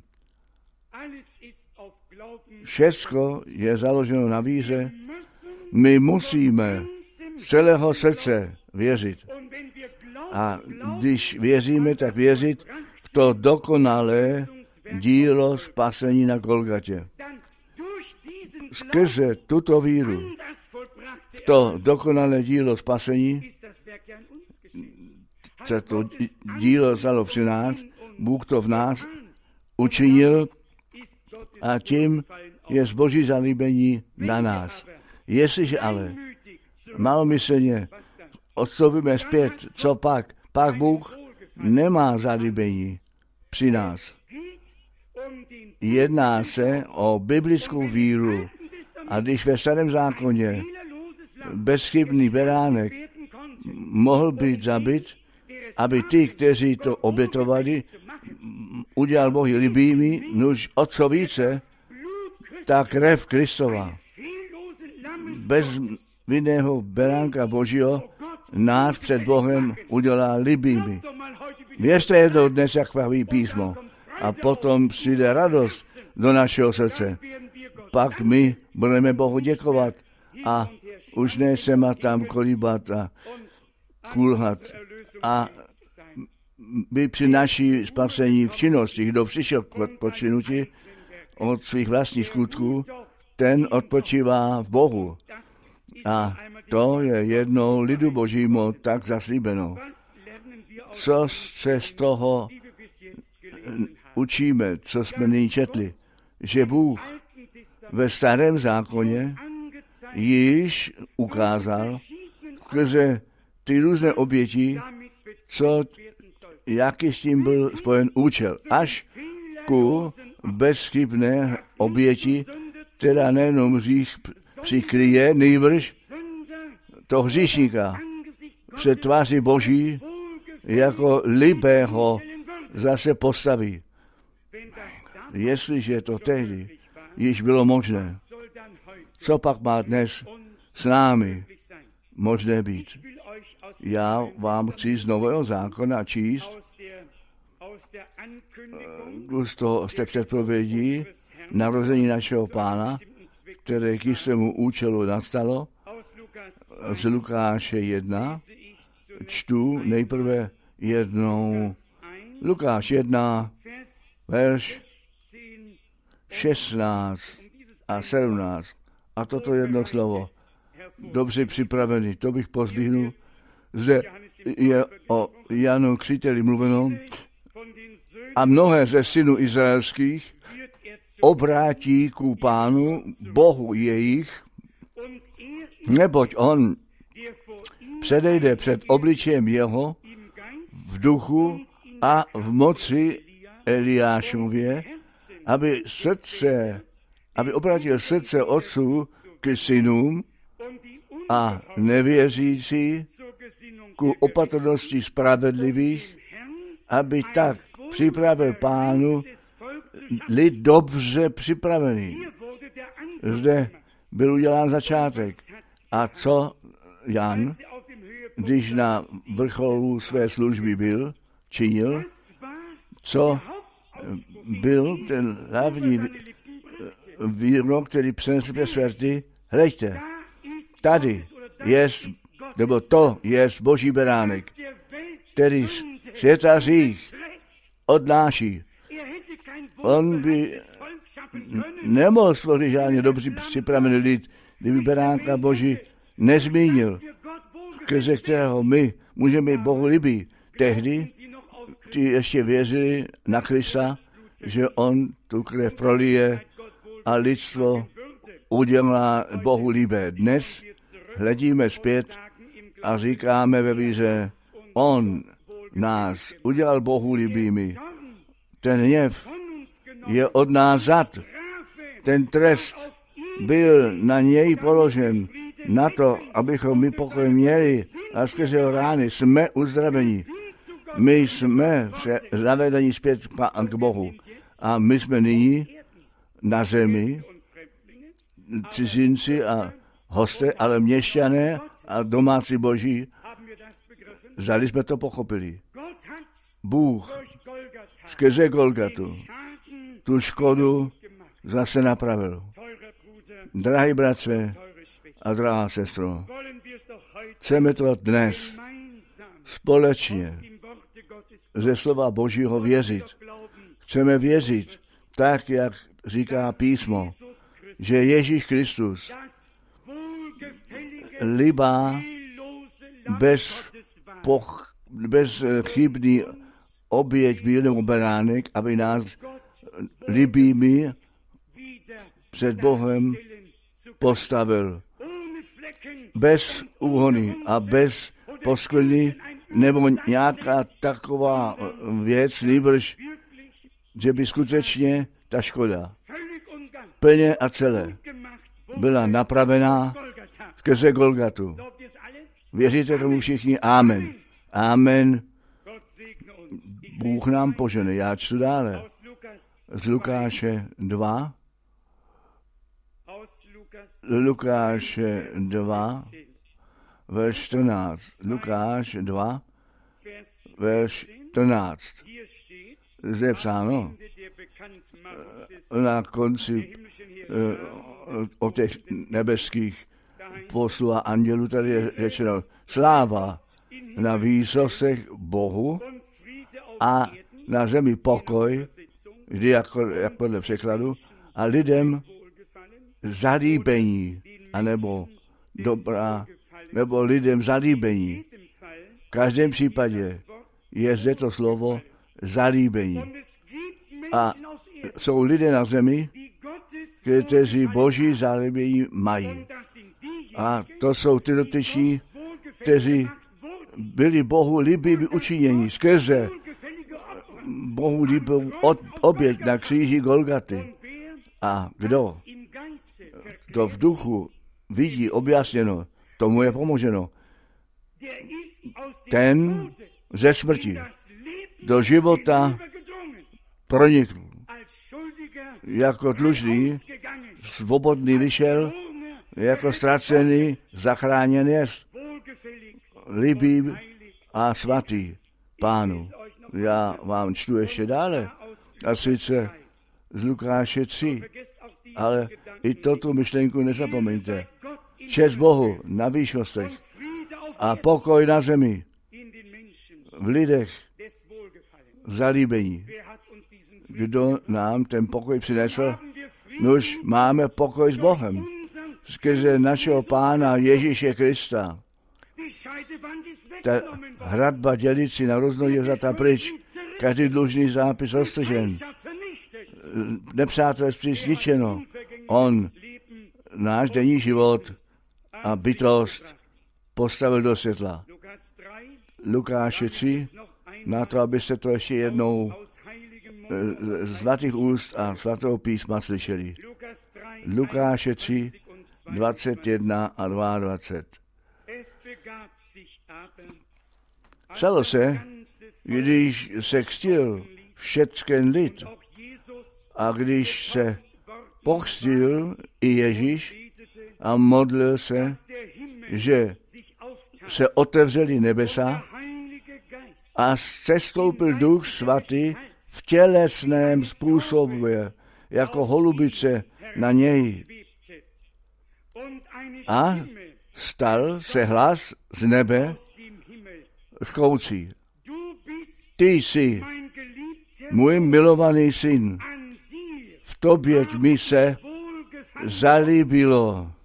S1: Všecko je založeno na víře. My musíme z celého srdce věřit. A když věříme, tak věřit v to dokonalé dílo spasení na Golgatě. Skrze tuto víru v to dokonalé dílo spasení se to dílo stalo při nás, Bůh to v nás učinil a tím je Boží zalíbení na nás. Jestliže ale malomyslně odstoupíme zpět, co pak? Pak Bůh nemá zalíbení při nás. Jedná se o biblickou víru. A když ve Starém zákoně bezchybný beránek mohl být zabit, aby ty, kteří to obětovali, udělal Bohy libými, nuž o co více, ta krev Kristova, bez vinného beránka Božího, nás před Bohem udělá libými. Věřte jednou dnes, jak praví písmo, a potom přijde radost do našeho srdce. Pak my budeme Bohu děkovat a už ne se má tam kolíbat a kulhat. A by při naší spasení v činnosti, kdo přišel k odpočinutí od svých vlastních skutků, ten odpočívá v Bohu. A to je jednou lidu Božímu tak zaslíbeno. Co se z toho učíme, co jsme nyní četli, že Bůh ve Starém zákoně již ukázal skrze ty různé oběti, jaký s tím byl spojen účel. Až ku bezchybné oběti, která nejenom hřích přikryje, nejbrž to hříšníka před tváří Boží jako libého zase postaví. Jestliže to tehdy již bylo možné, co pak má dnes s námi možné být? Já vám chci z Nového zákona číst z té předpovědi narození našeho Pána, které k jistému účelu nastalo, z Lukáše 1. Čtu nejprve jednou Lukáš 1, verš 16 a 17. A toto jedno slovo. Dobře připravený, to bych pozdvihnul. Zde je o Janu Křtiteli mluveno. A mnohé ze synů izraelských obrátí ku Pánu, Bohu jejich, neboť on předejde před obličejem jeho v duchu a v moci Eliášově, aby obrátil srdce otců k synům a nevěřící ku opatrnosti spravedlivých, aby tak připravil Pánu lid dobře připravený. Zde byl udělán začátek. A co Jan, když na vrcholu své služby činil, co byl ten hlavní výrok, který přinesl ke světy? Hleďte, tady je, nebo to je Boží beránek, který světa hřích odnáší. On by nemohl stvořit žádný dobře připravený lid, kdyby beránka Boží nezmínil, skrze kterého my můžeme být Bohu líbí. Tehdy ti ještě věřili na Krista, že on tu krev prolije a lidstvo udělá Bohu líbé. Dnes hledíme zpět a říkáme ve víře, on nás udělal Bohu líbými. Ten hněv je od nás vzat. Ten trest byl na něj položen, na to, abychom my pokoj měli a skrze jeho rány jsme uzdraveni. My jsme zavedeni zpět k Bohu. A my jsme nyní na zemi, cizinci a hosté, ale měšťané a domácí boží, zdali jsme to pochopili. Bůh skrze Golgatu tu škodu zase napravil. Drahý bratře a drahá sestro, chceme to dnes společně ze slova Božího věřit. Chceme věřit tak, jak říká písmo, že Ježíš Kristus líbá bez chybný oběť bílého beránek, aby nás líbými před Bohem postavil. Bez úhony a bez poskvrny nebo nějaká taková věc, nýbrž, že by skutečně ta škoda plně a celé byla napravená skrze Golgatu. Věříte tomu všichni? Amen. Amen. Bůh nám požene. Já čtu dále. Z Lukáše 2. Lukáše 2, verš 14. Lukáš 2, verš 14. Zde je psáno na konci o těch nebeských poslů a andělů, tady je řečeno sláva na výsostech Bohu a na zemi pokoj, kdy jak podle překladu, a lidem zalíbení, anebo dobrá, nebo lidem zalíbení. V každém případě je zde to slovo zalíbení. A jsou lidé na zemi, kteří Boží zalíbení mají. A to jsou ty dotyční, kteří byli Bohu líbí učinění skrze Bohu líbí oběť na kříži Golgaty. A kdo to v duchu vidí objasněno, tomu je pomoženo. Ten ze smrti do života pronikl. Jako dlužný, svobodný vyšel, jako ztracený, zachráněn jest. Líbí a svatý Pánu. Já vám čtu ještě dále. A sice z Lukáše 3. Ale i toto myšlenku nezapomeňte. Čest Bohu na výšostech a pokoj na zemi, v lidech zalíbení. Kdo nám ten pokoj přinesl? Nuž máme pokoj s Bohem. Skrze našeho Pána Ježíše Krista. Ta hradba dělící na různou je vzata pryč. Každý dlužný zápis roztržen. Nepřátelství zničeno. On náš denní život a bytost postavil do světla. Lukáše 3, na to, abyste to ještě jednou z svatých úst a svatého písma slyšeli. Lukáše 3, 21 a 22. Stalo se, když se křtil všecken lid a když se pokřtil i Ježíš a modlil se, že se otevřely nebesa a sestoupil Duch Svatý v tělesném způsobu, jako holubice na něj. A stal se hlas z nebe škoucí. Ty jsi můj milovaný syn, v tobě mi se zalíbilo.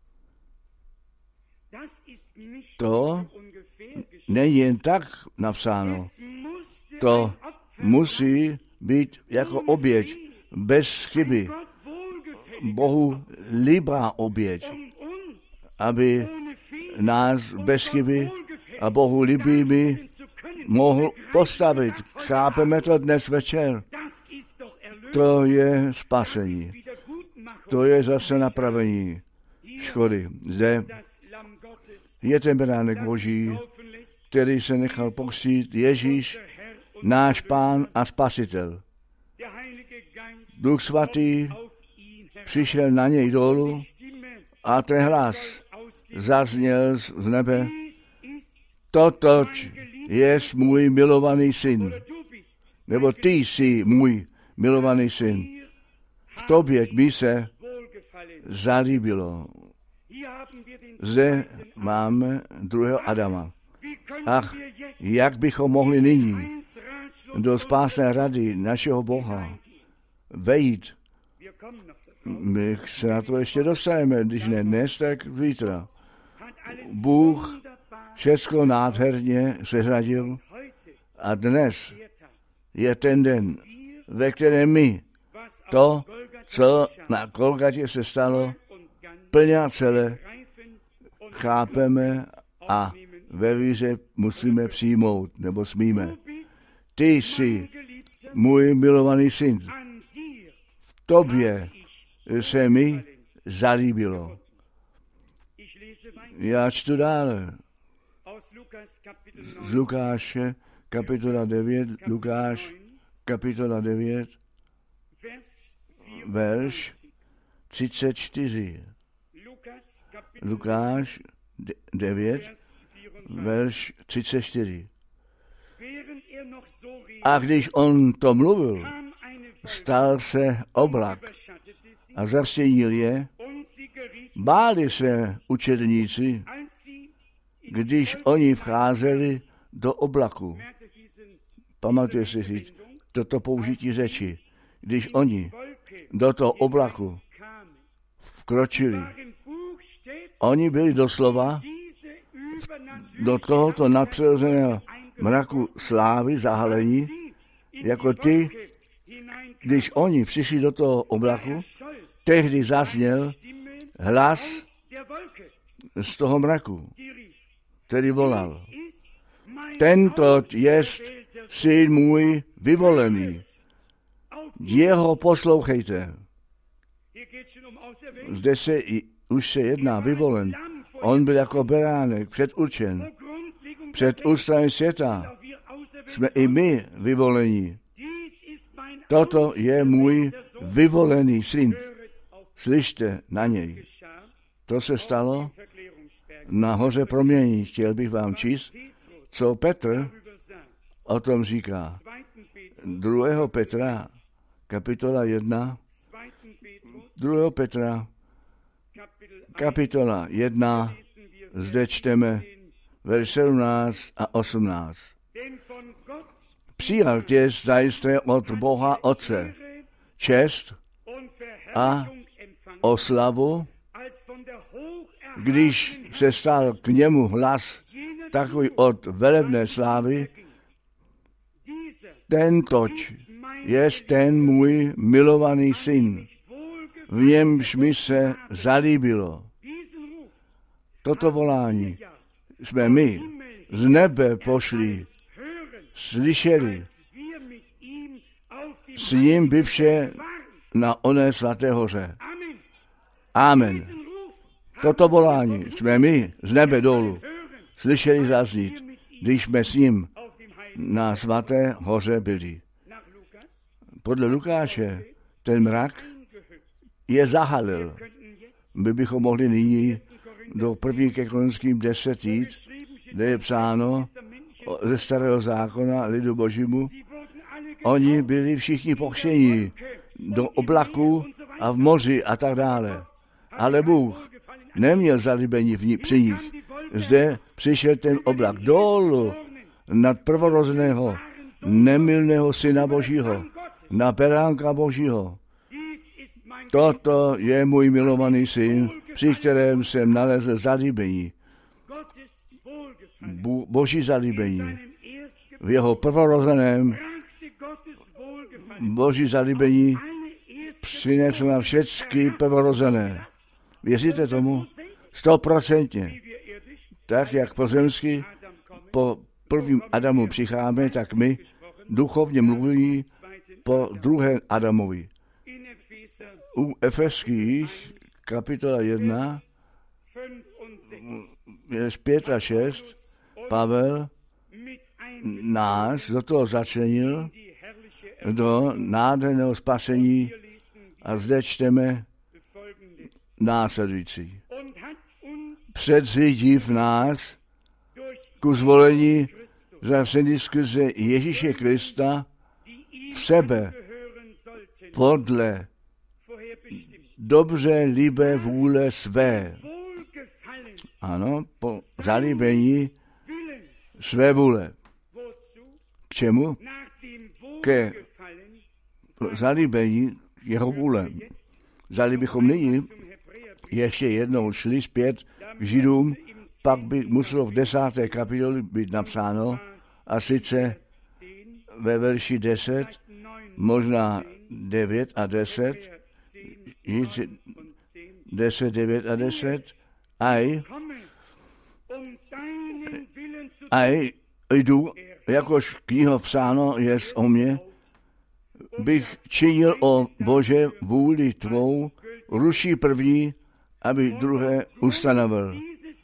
S1: To není jen tak napsáno. To musí být jako oběť, bez chyby. Bohu líbá oběť, aby nás bez chyby a Bohu líbými mohl postavit. Chápeme to dnes večer. To je spasení. To je zase napravení škody. Zde je ten beránek Boží, který se nechal pokřtít, Ježíš, náš Pán a Spasitel. Duch Svatý přišel na něj dolů a ten hlas zazněl z nebe, totož je můj milovaný syn, nebo ty jsi můj milovaný syn. V tobě mi se zalíbilo. Zde máme druhého Adama. Ach, jak bychom mohli nyní do spásné rady našeho Boha vejít. My se na to ještě dostaneme, když ne dnes, tak zítra. Bůh všecko nádherně seřadil a dnes je ten den, ve kterém my to, co na Golgatě se stalo, plně a celé chápeme a ve víře musíme přijmout, nebo smíme. Ty jsi můj milovaný syn. V tobě se mi zalíbilo. Já čtu dále. Z Lukáše, kapitola 9, Lukáš, kapitola 9, verš 34. Lukáš 9, verš 34. A když on to mluvil, stal se oblak a zastěnil je. Báli se učedníci, když oni vcházeli do oblaku. Pamatuje si říct toto použití řeči. Když oni do toho oblaku vkročili, oni byli doslova do tohoto nadpřirozeného mraku slávy zahalení, jako ty, když oni přišli do toho oblaku, tehdy zazněl hlas z toho mraku, který volal: Tento jest syn můj vyvolený, jeho poslouchejte. Zde už se jedná vyvolen. On byl jako beránek předurčen. Před ústavem světa jsme i my vyvolení. Toto je můj vyvolený syn. Slyšte na něj. To se stalo na hoře proměnění. Chtěl bych vám číst, co Petr o tom říká. 2. Petra, kapitola 1, 2. Petra, kapitola 1, zde čteme verš 17 a 18. Přijal tě zajisté od Boha Otce čest a oslavu, když se stal k němu hlas takový od velebné slávy: Tentož je ten můj milovaný syn, v němž mi se zalíbilo. Toto volání jsme my z nebe pošli, slyšeli, s ním bivše na oné svaté hoře. Amen. Toto volání jsme my z nebe dolů slyšeli zaznít, když jsme s ním na svaté hoře byli. Podle Lukáše ten mrak je zahalil. My bychom mohli nyní do 1. ke Korinským 10 jít, kde je psáno ze starého zákona lidu božímu. Oni byli všichni pochšeni do oblaku a v moři a tak dále. Ale Bůh neměl zalíbení při nich. Zde přišel ten oblak dolů nad prvorozeného, nemilného syna Božího, na beránka Božího. Toto je můj milovaný syn, při kterém jsem nalezl zalíbení. Boží zalíbení. V jeho prvorozeném Boží zalíbení přinesl nám všechny prvorozené. Věříte tomu? 100%. Tak, jak pozemsky po prvním Adamu přicházíme, tak my duchovně mluví po druhém Adamovi. U Efeských, kapitola 1, 5 a 6, Pavel nás do toho začlenil, do nádherného spasení, a zde čteme následující. předřídí v nás ku zvolení zasvědí skrze Ježíše Krista v sebe podle dobře líbé vůle své. Ano, po zalíbení své vůle. K čemu? Ke zalíbení jeho vůle. Zali bychom nyní ještě jednou šli zpět k Židům, pak by muselo v 10. kapitole být napsáno, a sice ve verši 10, možná 9 a 10, 10, 9 a 10, aj jdu, jakož kniho psáno je o mě, bych činil o Bože vůli tvou, ruší první, aby druhé ustanovil.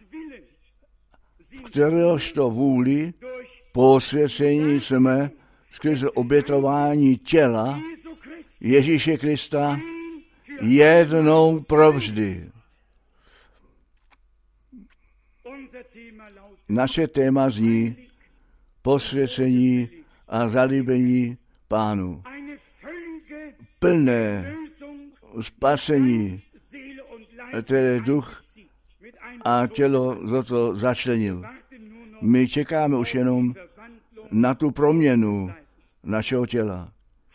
S1: V kteréhož to vůli posvěcení jsme skrze obětování těla Ježíše Krista jednou provždy. Naše téma zní posvěcení a zalíbení Pánu. Plné spasení, které duch a tělo za to začlenil. My čekáme už jenom na tu proměnu našeho těla.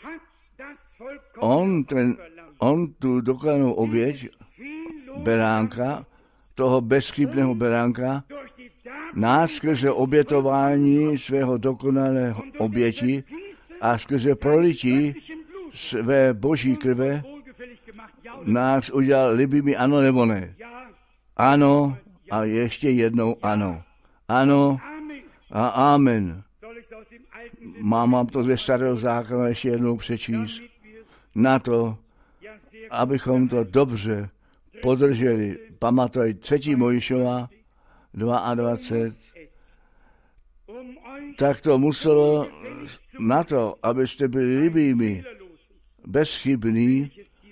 S1: On tu dokonalou oběť beránka, toho bezchybného beránka, nás skrze obětování svého dokonalého oběti a skrze prolití své boží krve nás udělal líbými, ano nebo ne? Ano a ještě jednou ano. Ano a amen. Mám to ze Starého zákona ještě jednou přečíst na to, abychom to dobře podrželi. Pamatuj 3. Mojžíšova 22. Tak to muselo na to, abyste byli líbými, bezchybný,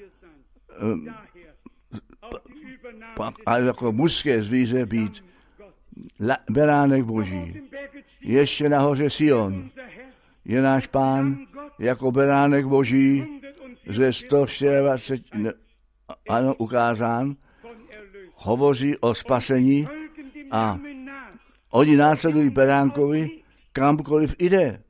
S1: ale jako mužské zvíře být beránek Boží. Ještě nahoře Sion je náš Pán jako beránek Boží ze 124 ukázán, hovoří o spasení a oni následují beránkovi, kamkoliv jde.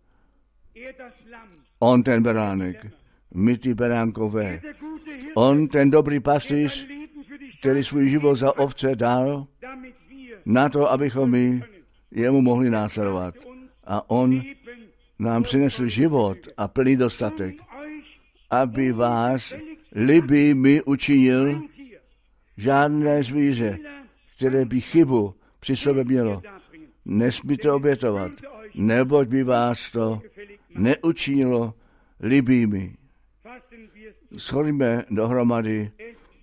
S1: On ten beránek, my ty beránkové. On ten dobrý pastýř, který svůj život za ovce dal, na to, abychom my jemu mohli následovat. A on nám přinesl život a plný dostatek, aby vás líbými učinil žádné zvíře, které by chybu při sobě mělo. Nesmíte obětovat, neboť by vás to neučinilo líbými. Shodíme dohromady.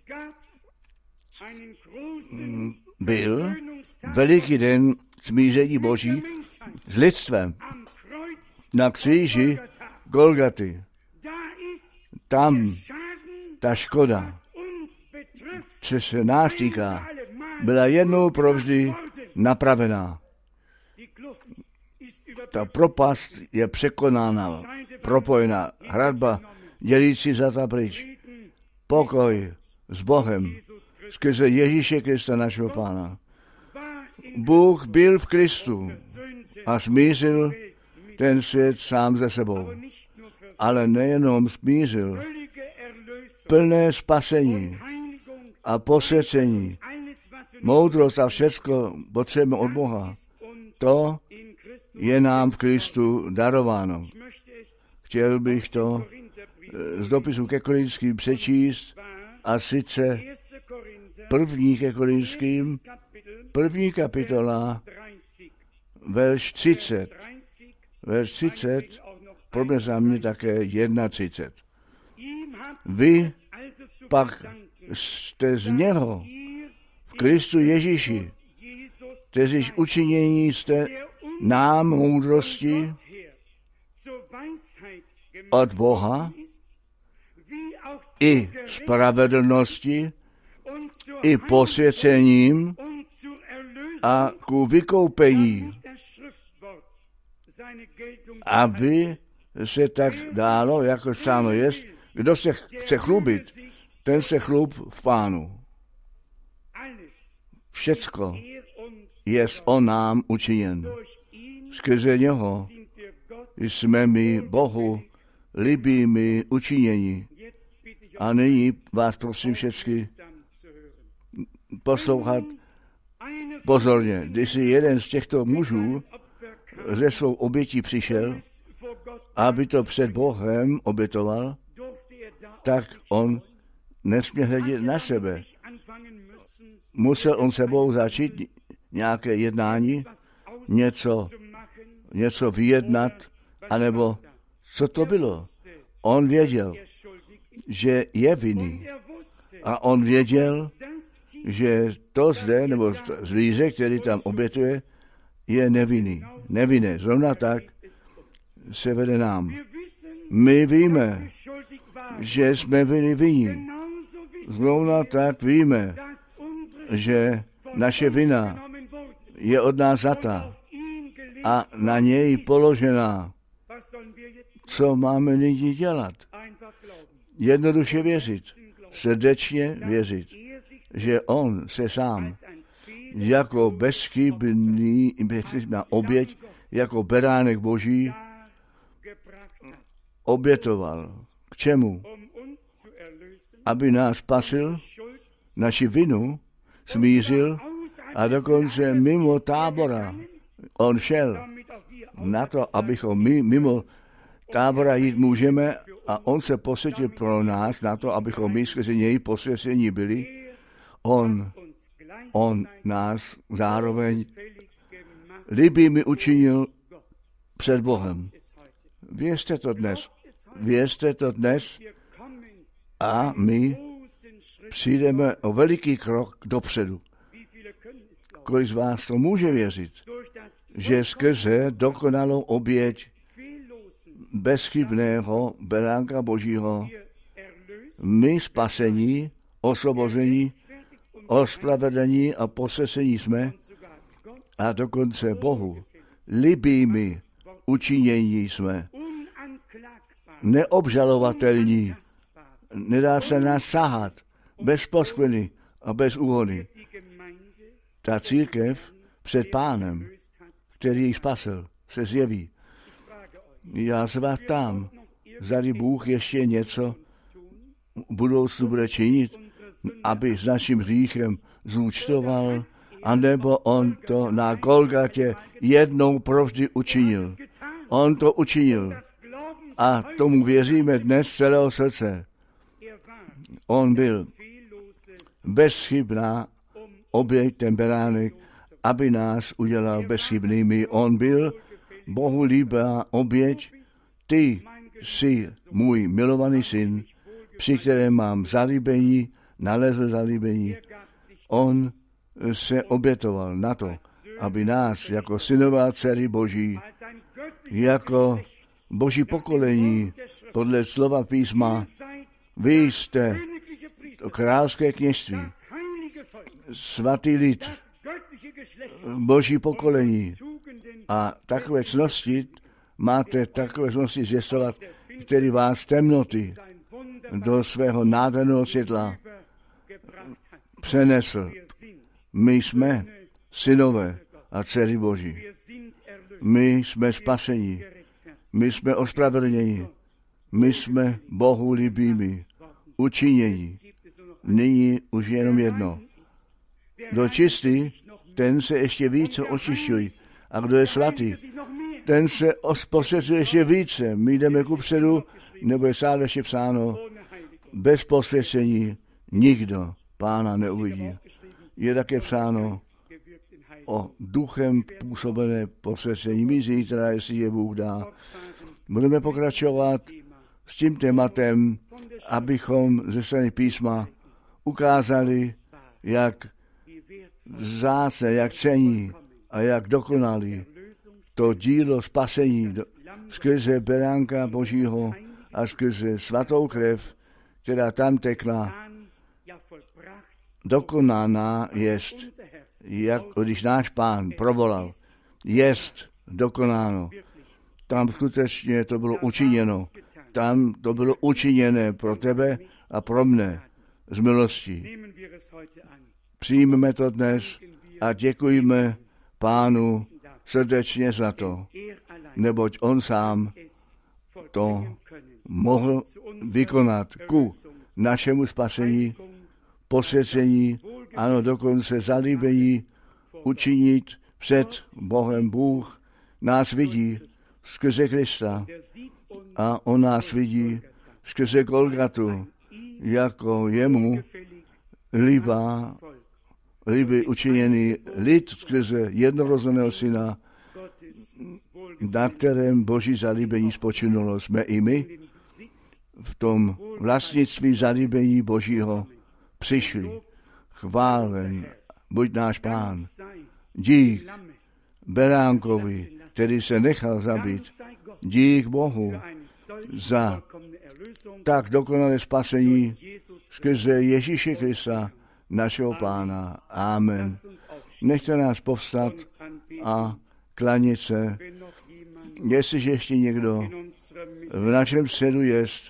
S1: Byl veliký den smíření Boží s lidstvem na kříži Golgaty. Tam ta škoda, co se nás týká, byla jednou provždy napravená. Ta propast je překonána, propojená, hradba dělící za ta pryč. Pokoj s Bohem skrze Ježíše Krista, našeho Pána. Bůh byl v Kristu a smířil ten svět sám ze sebou. Ale nejenom smířil, plné spasení a posvěcení, moudrost a všecko potřebujeme od Boha. To je nám v Kristu darováno. Chtěl bych to z dopisu ke Korinským přečíst, a sice 1. ke Korinským, 1. kapitola, verš 30. Verš 30, pro mě za mě také 31. Vy pak jste z něho v Kristu Ježíši, kteříž učinění jste nám moudrosti od Boha i spravedlnosti i posvěcením a ku vykoupení, aby se tak dálo, jako psáno jest, kdo se chce chlubit, ten se chlub v Pánu. Všecko jest on nám učiněn. Skrze něho jsme my Bohu líbými učiněni. A nyní vás prosím všechny poslouchat pozorně. Když si jeden z těchto mužů ze svou obětí přišel, aby to před Bohem obětoval, tak on nesměl hledět na sebe. Musel on sebou začít nějaké jednání, něco vyjednat, anebo co to bylo. On věděl, že je vinný. A on věděl, že to zde, nebo zvíře, který tam obětuje, je nevinný. Nevinné. Zrovna tak se vede nám. My víme, že jsme vinní. Zrovna tak víme, že naše vina je od nás vzata a na něj položená. Co máme nyní dělat? Jednoduše věřit, srdečně věřit, že on se sám jako bezchybný oběť, jako beránek Boží obětoval. K čemu? Aby nás spasil, naši vinu smířil a dokonce mimo tábora on šel na to, abychom my mimo tábora jít můžeme a on se posvětil pro nás na to, abychom my skrze něj posvěcení byli. On nás zároveň líbými učinil před Bohem. Věřte to dnes a my přijdeme o veliký krok dopředu. Kolik z vás to může věřit, že skrze dokonalou oběť bezchybného beránka Božího my spasení, osvobození, ospravedlení a posvěcení jsme a dokonce Bohu líbými učinění jsme. Neobžalovatelní, nedá se nás sahat, bez poskvrny a bez úhony. Ta církev před Pánem, který ji spasil, se zjeví. Já se vás ptám, zdali Bůh ještě něco v budoucnu bude činit, aby s naším hříchem zúčtoval, anebo on to na Golgatě jednou provždy učinil. On to učinil a tomu věříme dnes z celého srdce. On byl bezchybná oběť, ten beránek, aby nás udělal bezchybnými. On byl Bohu líbá oběť, ty jsi můj milovaný syn, při kterém mám zalíbení, nalezl zalíbení. On se obětoval na to, aby nás jako synové a dcery Boží, jako Boží pokolení, podle slova písma, vy jste to královské kněžství, svatý lid, Boží pokolení a takové cnosti, máte takové cnosti zvěstovat, který vás temnoty do svého nádherného světla přenesl. My jsme synové a dcery Boží. My jsme spaseni. My jsme ospravedlněni. My jsme Bohu líbými, učinění. Nyní už jenom jedno. Kdo čistý, ten se ještě více očišťuje. A kdo je svatý, ten se posvěcuje ještě více. My jdeme kupředu, nebo je stále ještě psáno, bez posvěcení nikdo Pána neuvidí. Je také psáno o duchem působené posvěcení. My zítra, jestli je Bůh dá, budeme pokračovat s tím tématem, abychom ze strany písma ukázali, jak vzácné, jak cení a jak dokonalý to dílo spasení skrze beránka Božího a skrze svatou krev, která tam tekla, dokonaná jest. když náš Pán provolal, jest dokonáno. Tam skutečně to bylo učiněno. Tam to bylo učiněné pro tebe a pro mne z milostí. Přijmeme to dnes a děkujeme Pánu srdečně za to, neboť on sám to mohl vykonat ku našemu spasení, posvěcení, ano, dokonce zalíbení učinit před Bohem. Bůh nás vidí skrze Krista a on nás vidí skrze Golgatu, jako jemu líbí učiněný lid skrze jednorozeného syna, na kterém Boží zalíbení spočinulo. Jsme i my v tom vlastnictví zalíbení Božího přišli. Chválen buď náš Pán. Dík beránkovi, který se nechal zabít. Dík Bohu za tak dokonalé spasení skrze Ježíše Krista, našeho Pána. Amen. Nechte nás povstat a klanět se. Jestliže ještě někdo v našem středu jest,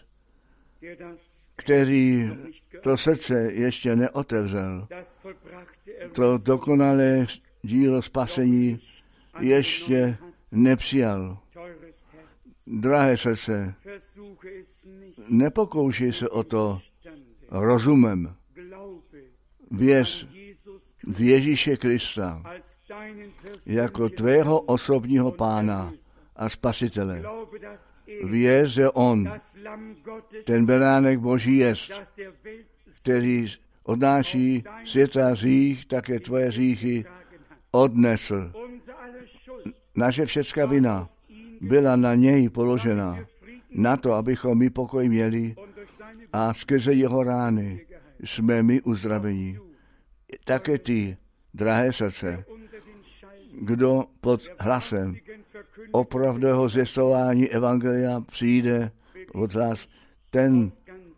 S1: který to srdce ještě neotevřel, to dokonalé dílo spasení ještě nepřijal. Drahé srdce, nepokoušej se o to rozumem. Věř v Ježíše Krista jako tvého osobního Pána a Spasitele. Věř, že on, ten beránek Boží jest, který odnáší světa hřích, také tvoje hříchy odnesl. Naše všecká vina byla na něj položena, na to, abychom my pokoj měli a skrze jeho rány jsme my uzdravení. Také ty, drahé srdce, kdo pod hlasem opravdového zvěstování evangelia přijde od vás, ten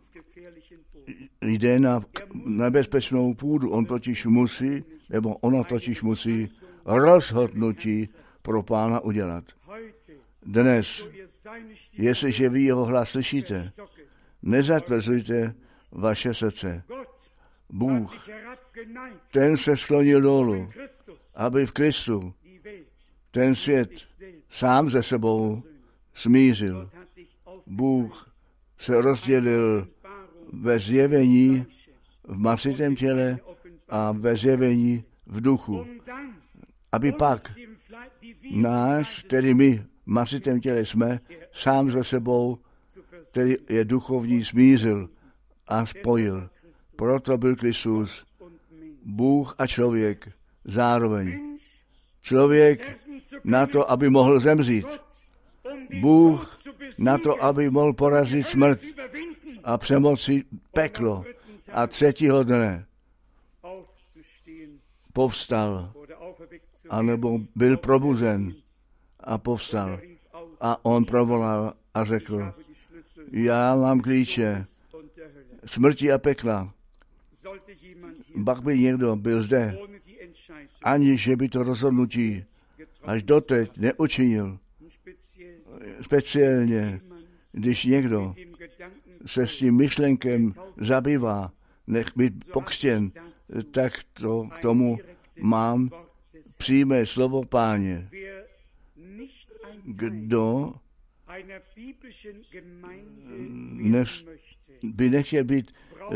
S1: jde na nebezpečnou půdu. On totiž musí, nebo ona totiž musí rozhodnutí pro Pána udělat. Dnes, jestliže vy jeho hlas slyšíte, nezatvrzujte vaše srdce. Bůh, ten se sklonil dolů, aby v Kristu ten svět sám ze sebou smířil. Bůh se rozdělil ve zjevení v masitém těle a ve zjevení v duchu. Aby pak náš, který my v masitém těle jsme, sám ze sebou, který je duchovní, smířil a spojil. Proto byl Kristus, Bůh a člověk zároveň. Člověk na to, aby mohl zemřít. Bůh na to, aby mohl porazit smrt a přemoci peklo. A třetího dne povstal, anebo byl probuzen a povstal. A on provolal a řekl, já mám klíče smrti a pekla. Bak by někdo byl zde, aniž by to rozhodnutí až doteď neučinil. Speciálně, když někdo se s tím myšlenkem zabývá, nech být pokřtěn, tak to k tomu mám přímé slovo Páně. Kdo by nechtěl být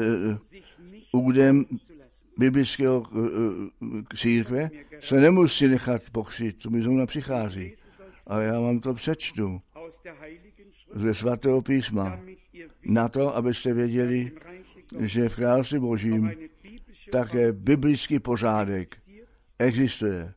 S1: údem biblického církve, se nemusí nechat pokřít, to mi zrovna přichází. A já vám to přečtu ze svatého písma. Na to, abyste věděli, že v království Božím také biblický pořádek existuje,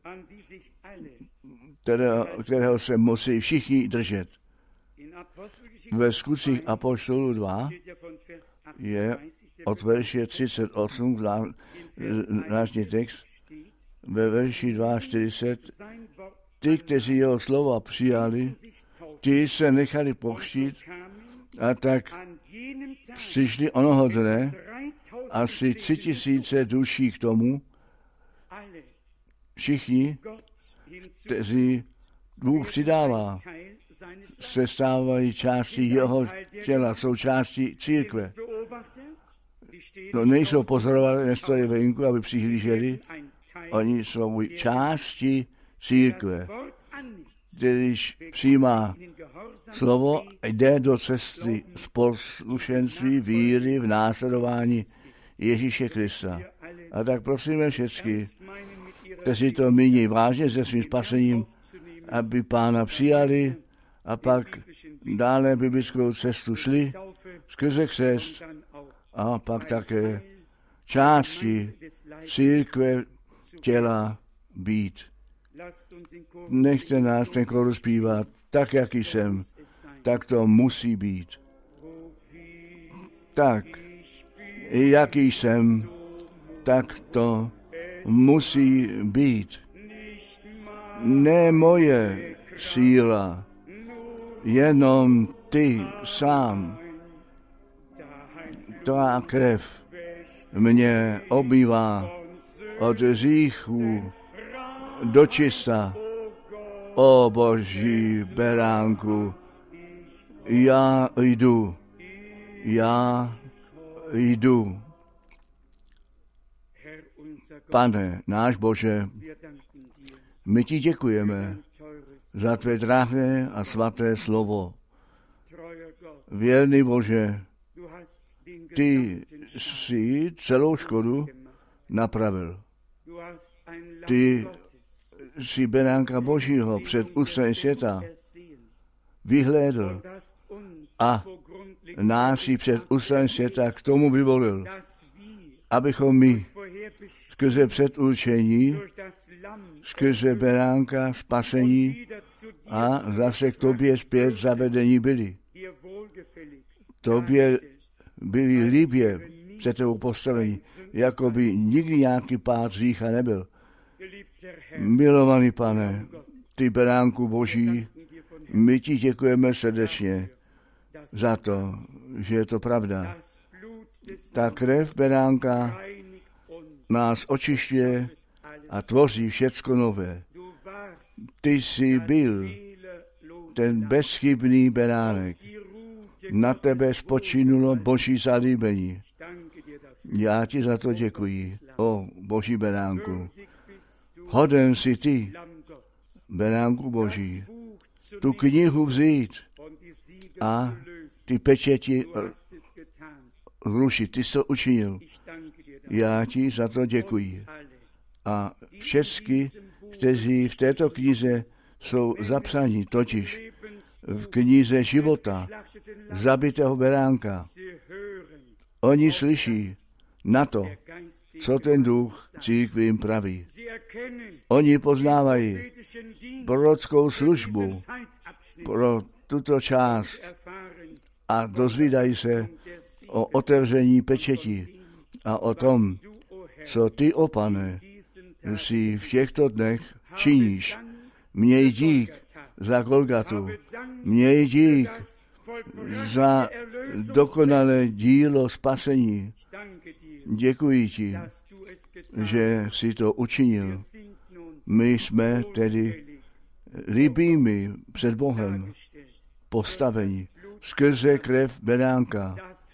S1: kterého se musí všichni držet. Ve Skutcích apoštolů 2 je od verše 38 zvláštní text, ve verši 42, ty, kteří jeho slova přijali, ti se nechali pokřtít a tak přišli onoho dne asi 3000 duší k tomu, všichni, kteří Bůh přidává, se stávají částí jeho těla, jsou částí církve. No, nejsou pozorovali, nestojí venku, aby přihlíželi. Oni jsou částí církve. Když přijímá slovo, jde do cesty z poslušenství, víry v následování Ježíše Krista. A tak prosíme všechny, kteří to míní vážně se svým spasením, aby Pána přijali a pak dále biblickou cestu šli skrze křest a pak také části církve těla být. Nechte nás ten chorus zpívat, tak jak jsem, tak to musí být. Tak, jaký jsem, tak to musí být. Ne moje síla, jenom ty sám. Tvá krev mě obývá od hříchů do čista. O Boží beránku, já jdu. Pane, náš Bože, my ti děkujeme za tvé drahé a svaté slovo. Věrný Bože, ty jsi celou škodu napravil. Ty jsi beránka Božího před ústem světa vyhlédl a nás si před ústem světa k tomu vyvolil, abychom my skrze předurčení, skrze beránka spasení a zase k tobě zpět zavedení byli. Tobě byli líbě před tebou postavení, jako by nikdy nějaký pád hřícha nebyl. Milovaný Pane, ty beránku Boží, my ti děkujeme srdečně za to, že je to pravda. Ta krev beránka nás očišťuje a tvoří všecko nové. Ty jsi byl ten bezchybný beránek. Na tebe spočinulo Boží zalíbení. Já ti za to děkuji, o Boží beránku. Hoden si ty, beránku Boží, tu knihu vzít a ty pečeti zrušit. Ty jsi to učinil. Já ti za to děkuji. A všechny, kteří v této knize jsou zapsaní, totiž v knize života zabitého beránka, oni slyší na to, co ten duch církvi jim praví. Oni poznávají prorockou službu pro tuto část a dozvídají se o otevření pečeti a o tom, co ty, o Pane, si v těchto dnech činíš. Měj dík za Golgatu, měj dík za dokonalé dílo spasení. Děkuji ti, že jsi to učinil. My jsme tedy líbými před Bohem postaveni skrze krev beránka,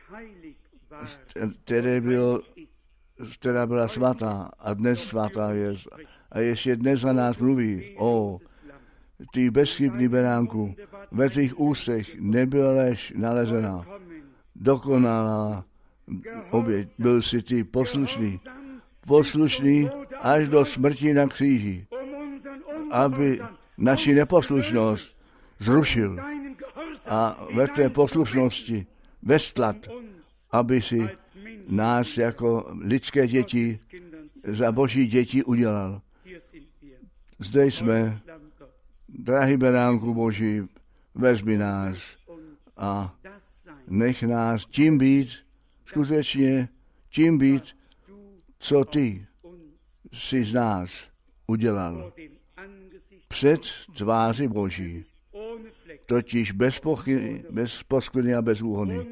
S1: která byla svatá a dnes svatá je. A ještě dnes za nás mluví, ty bezchybný beránku, ve tvých ústech nebyla lež nalezená. Dokonalá oběť, byl si ty poslušný až do smrti na kříži, aby naši neposlušnost zrušil a ve tvé poslušnosti vestlat, aby si nás jako lidské děti za Boží děti udělal. Zde jsme, drahý beránku Boží, vezmi nás a nech nás tím být, skutečně tím být, co ty jsi z nás udělal. Před tváři Boží, totiž bez poskvrny a bez úhony,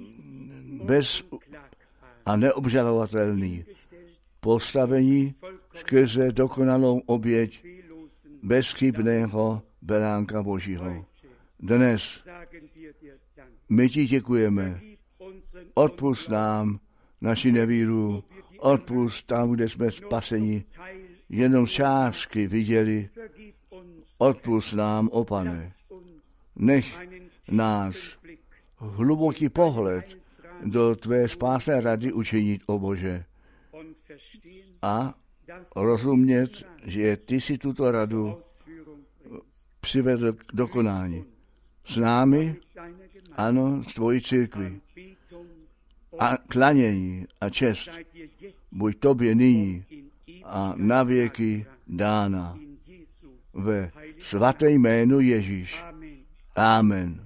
S1: a neobžalovatelný, postavení skrze dokonalou oběť bezchybného beránka Božího. Dnes my ti děkujeme. Odpusť nám naši nevíru, odpusť tam, kde jsme spaseni, jenom částky viděli. Odpusť nám, o Pane. Nech nás hluboký pohled do tvé spásné rady učinit, o Bože. A rozumět, že ty si tuto radu přivedl k dokonání. S námi, ano, s tvojí církví. A klanění a čest buď tobě nyní a na věky dána. Ve svaté jménu Ježíš. Amen.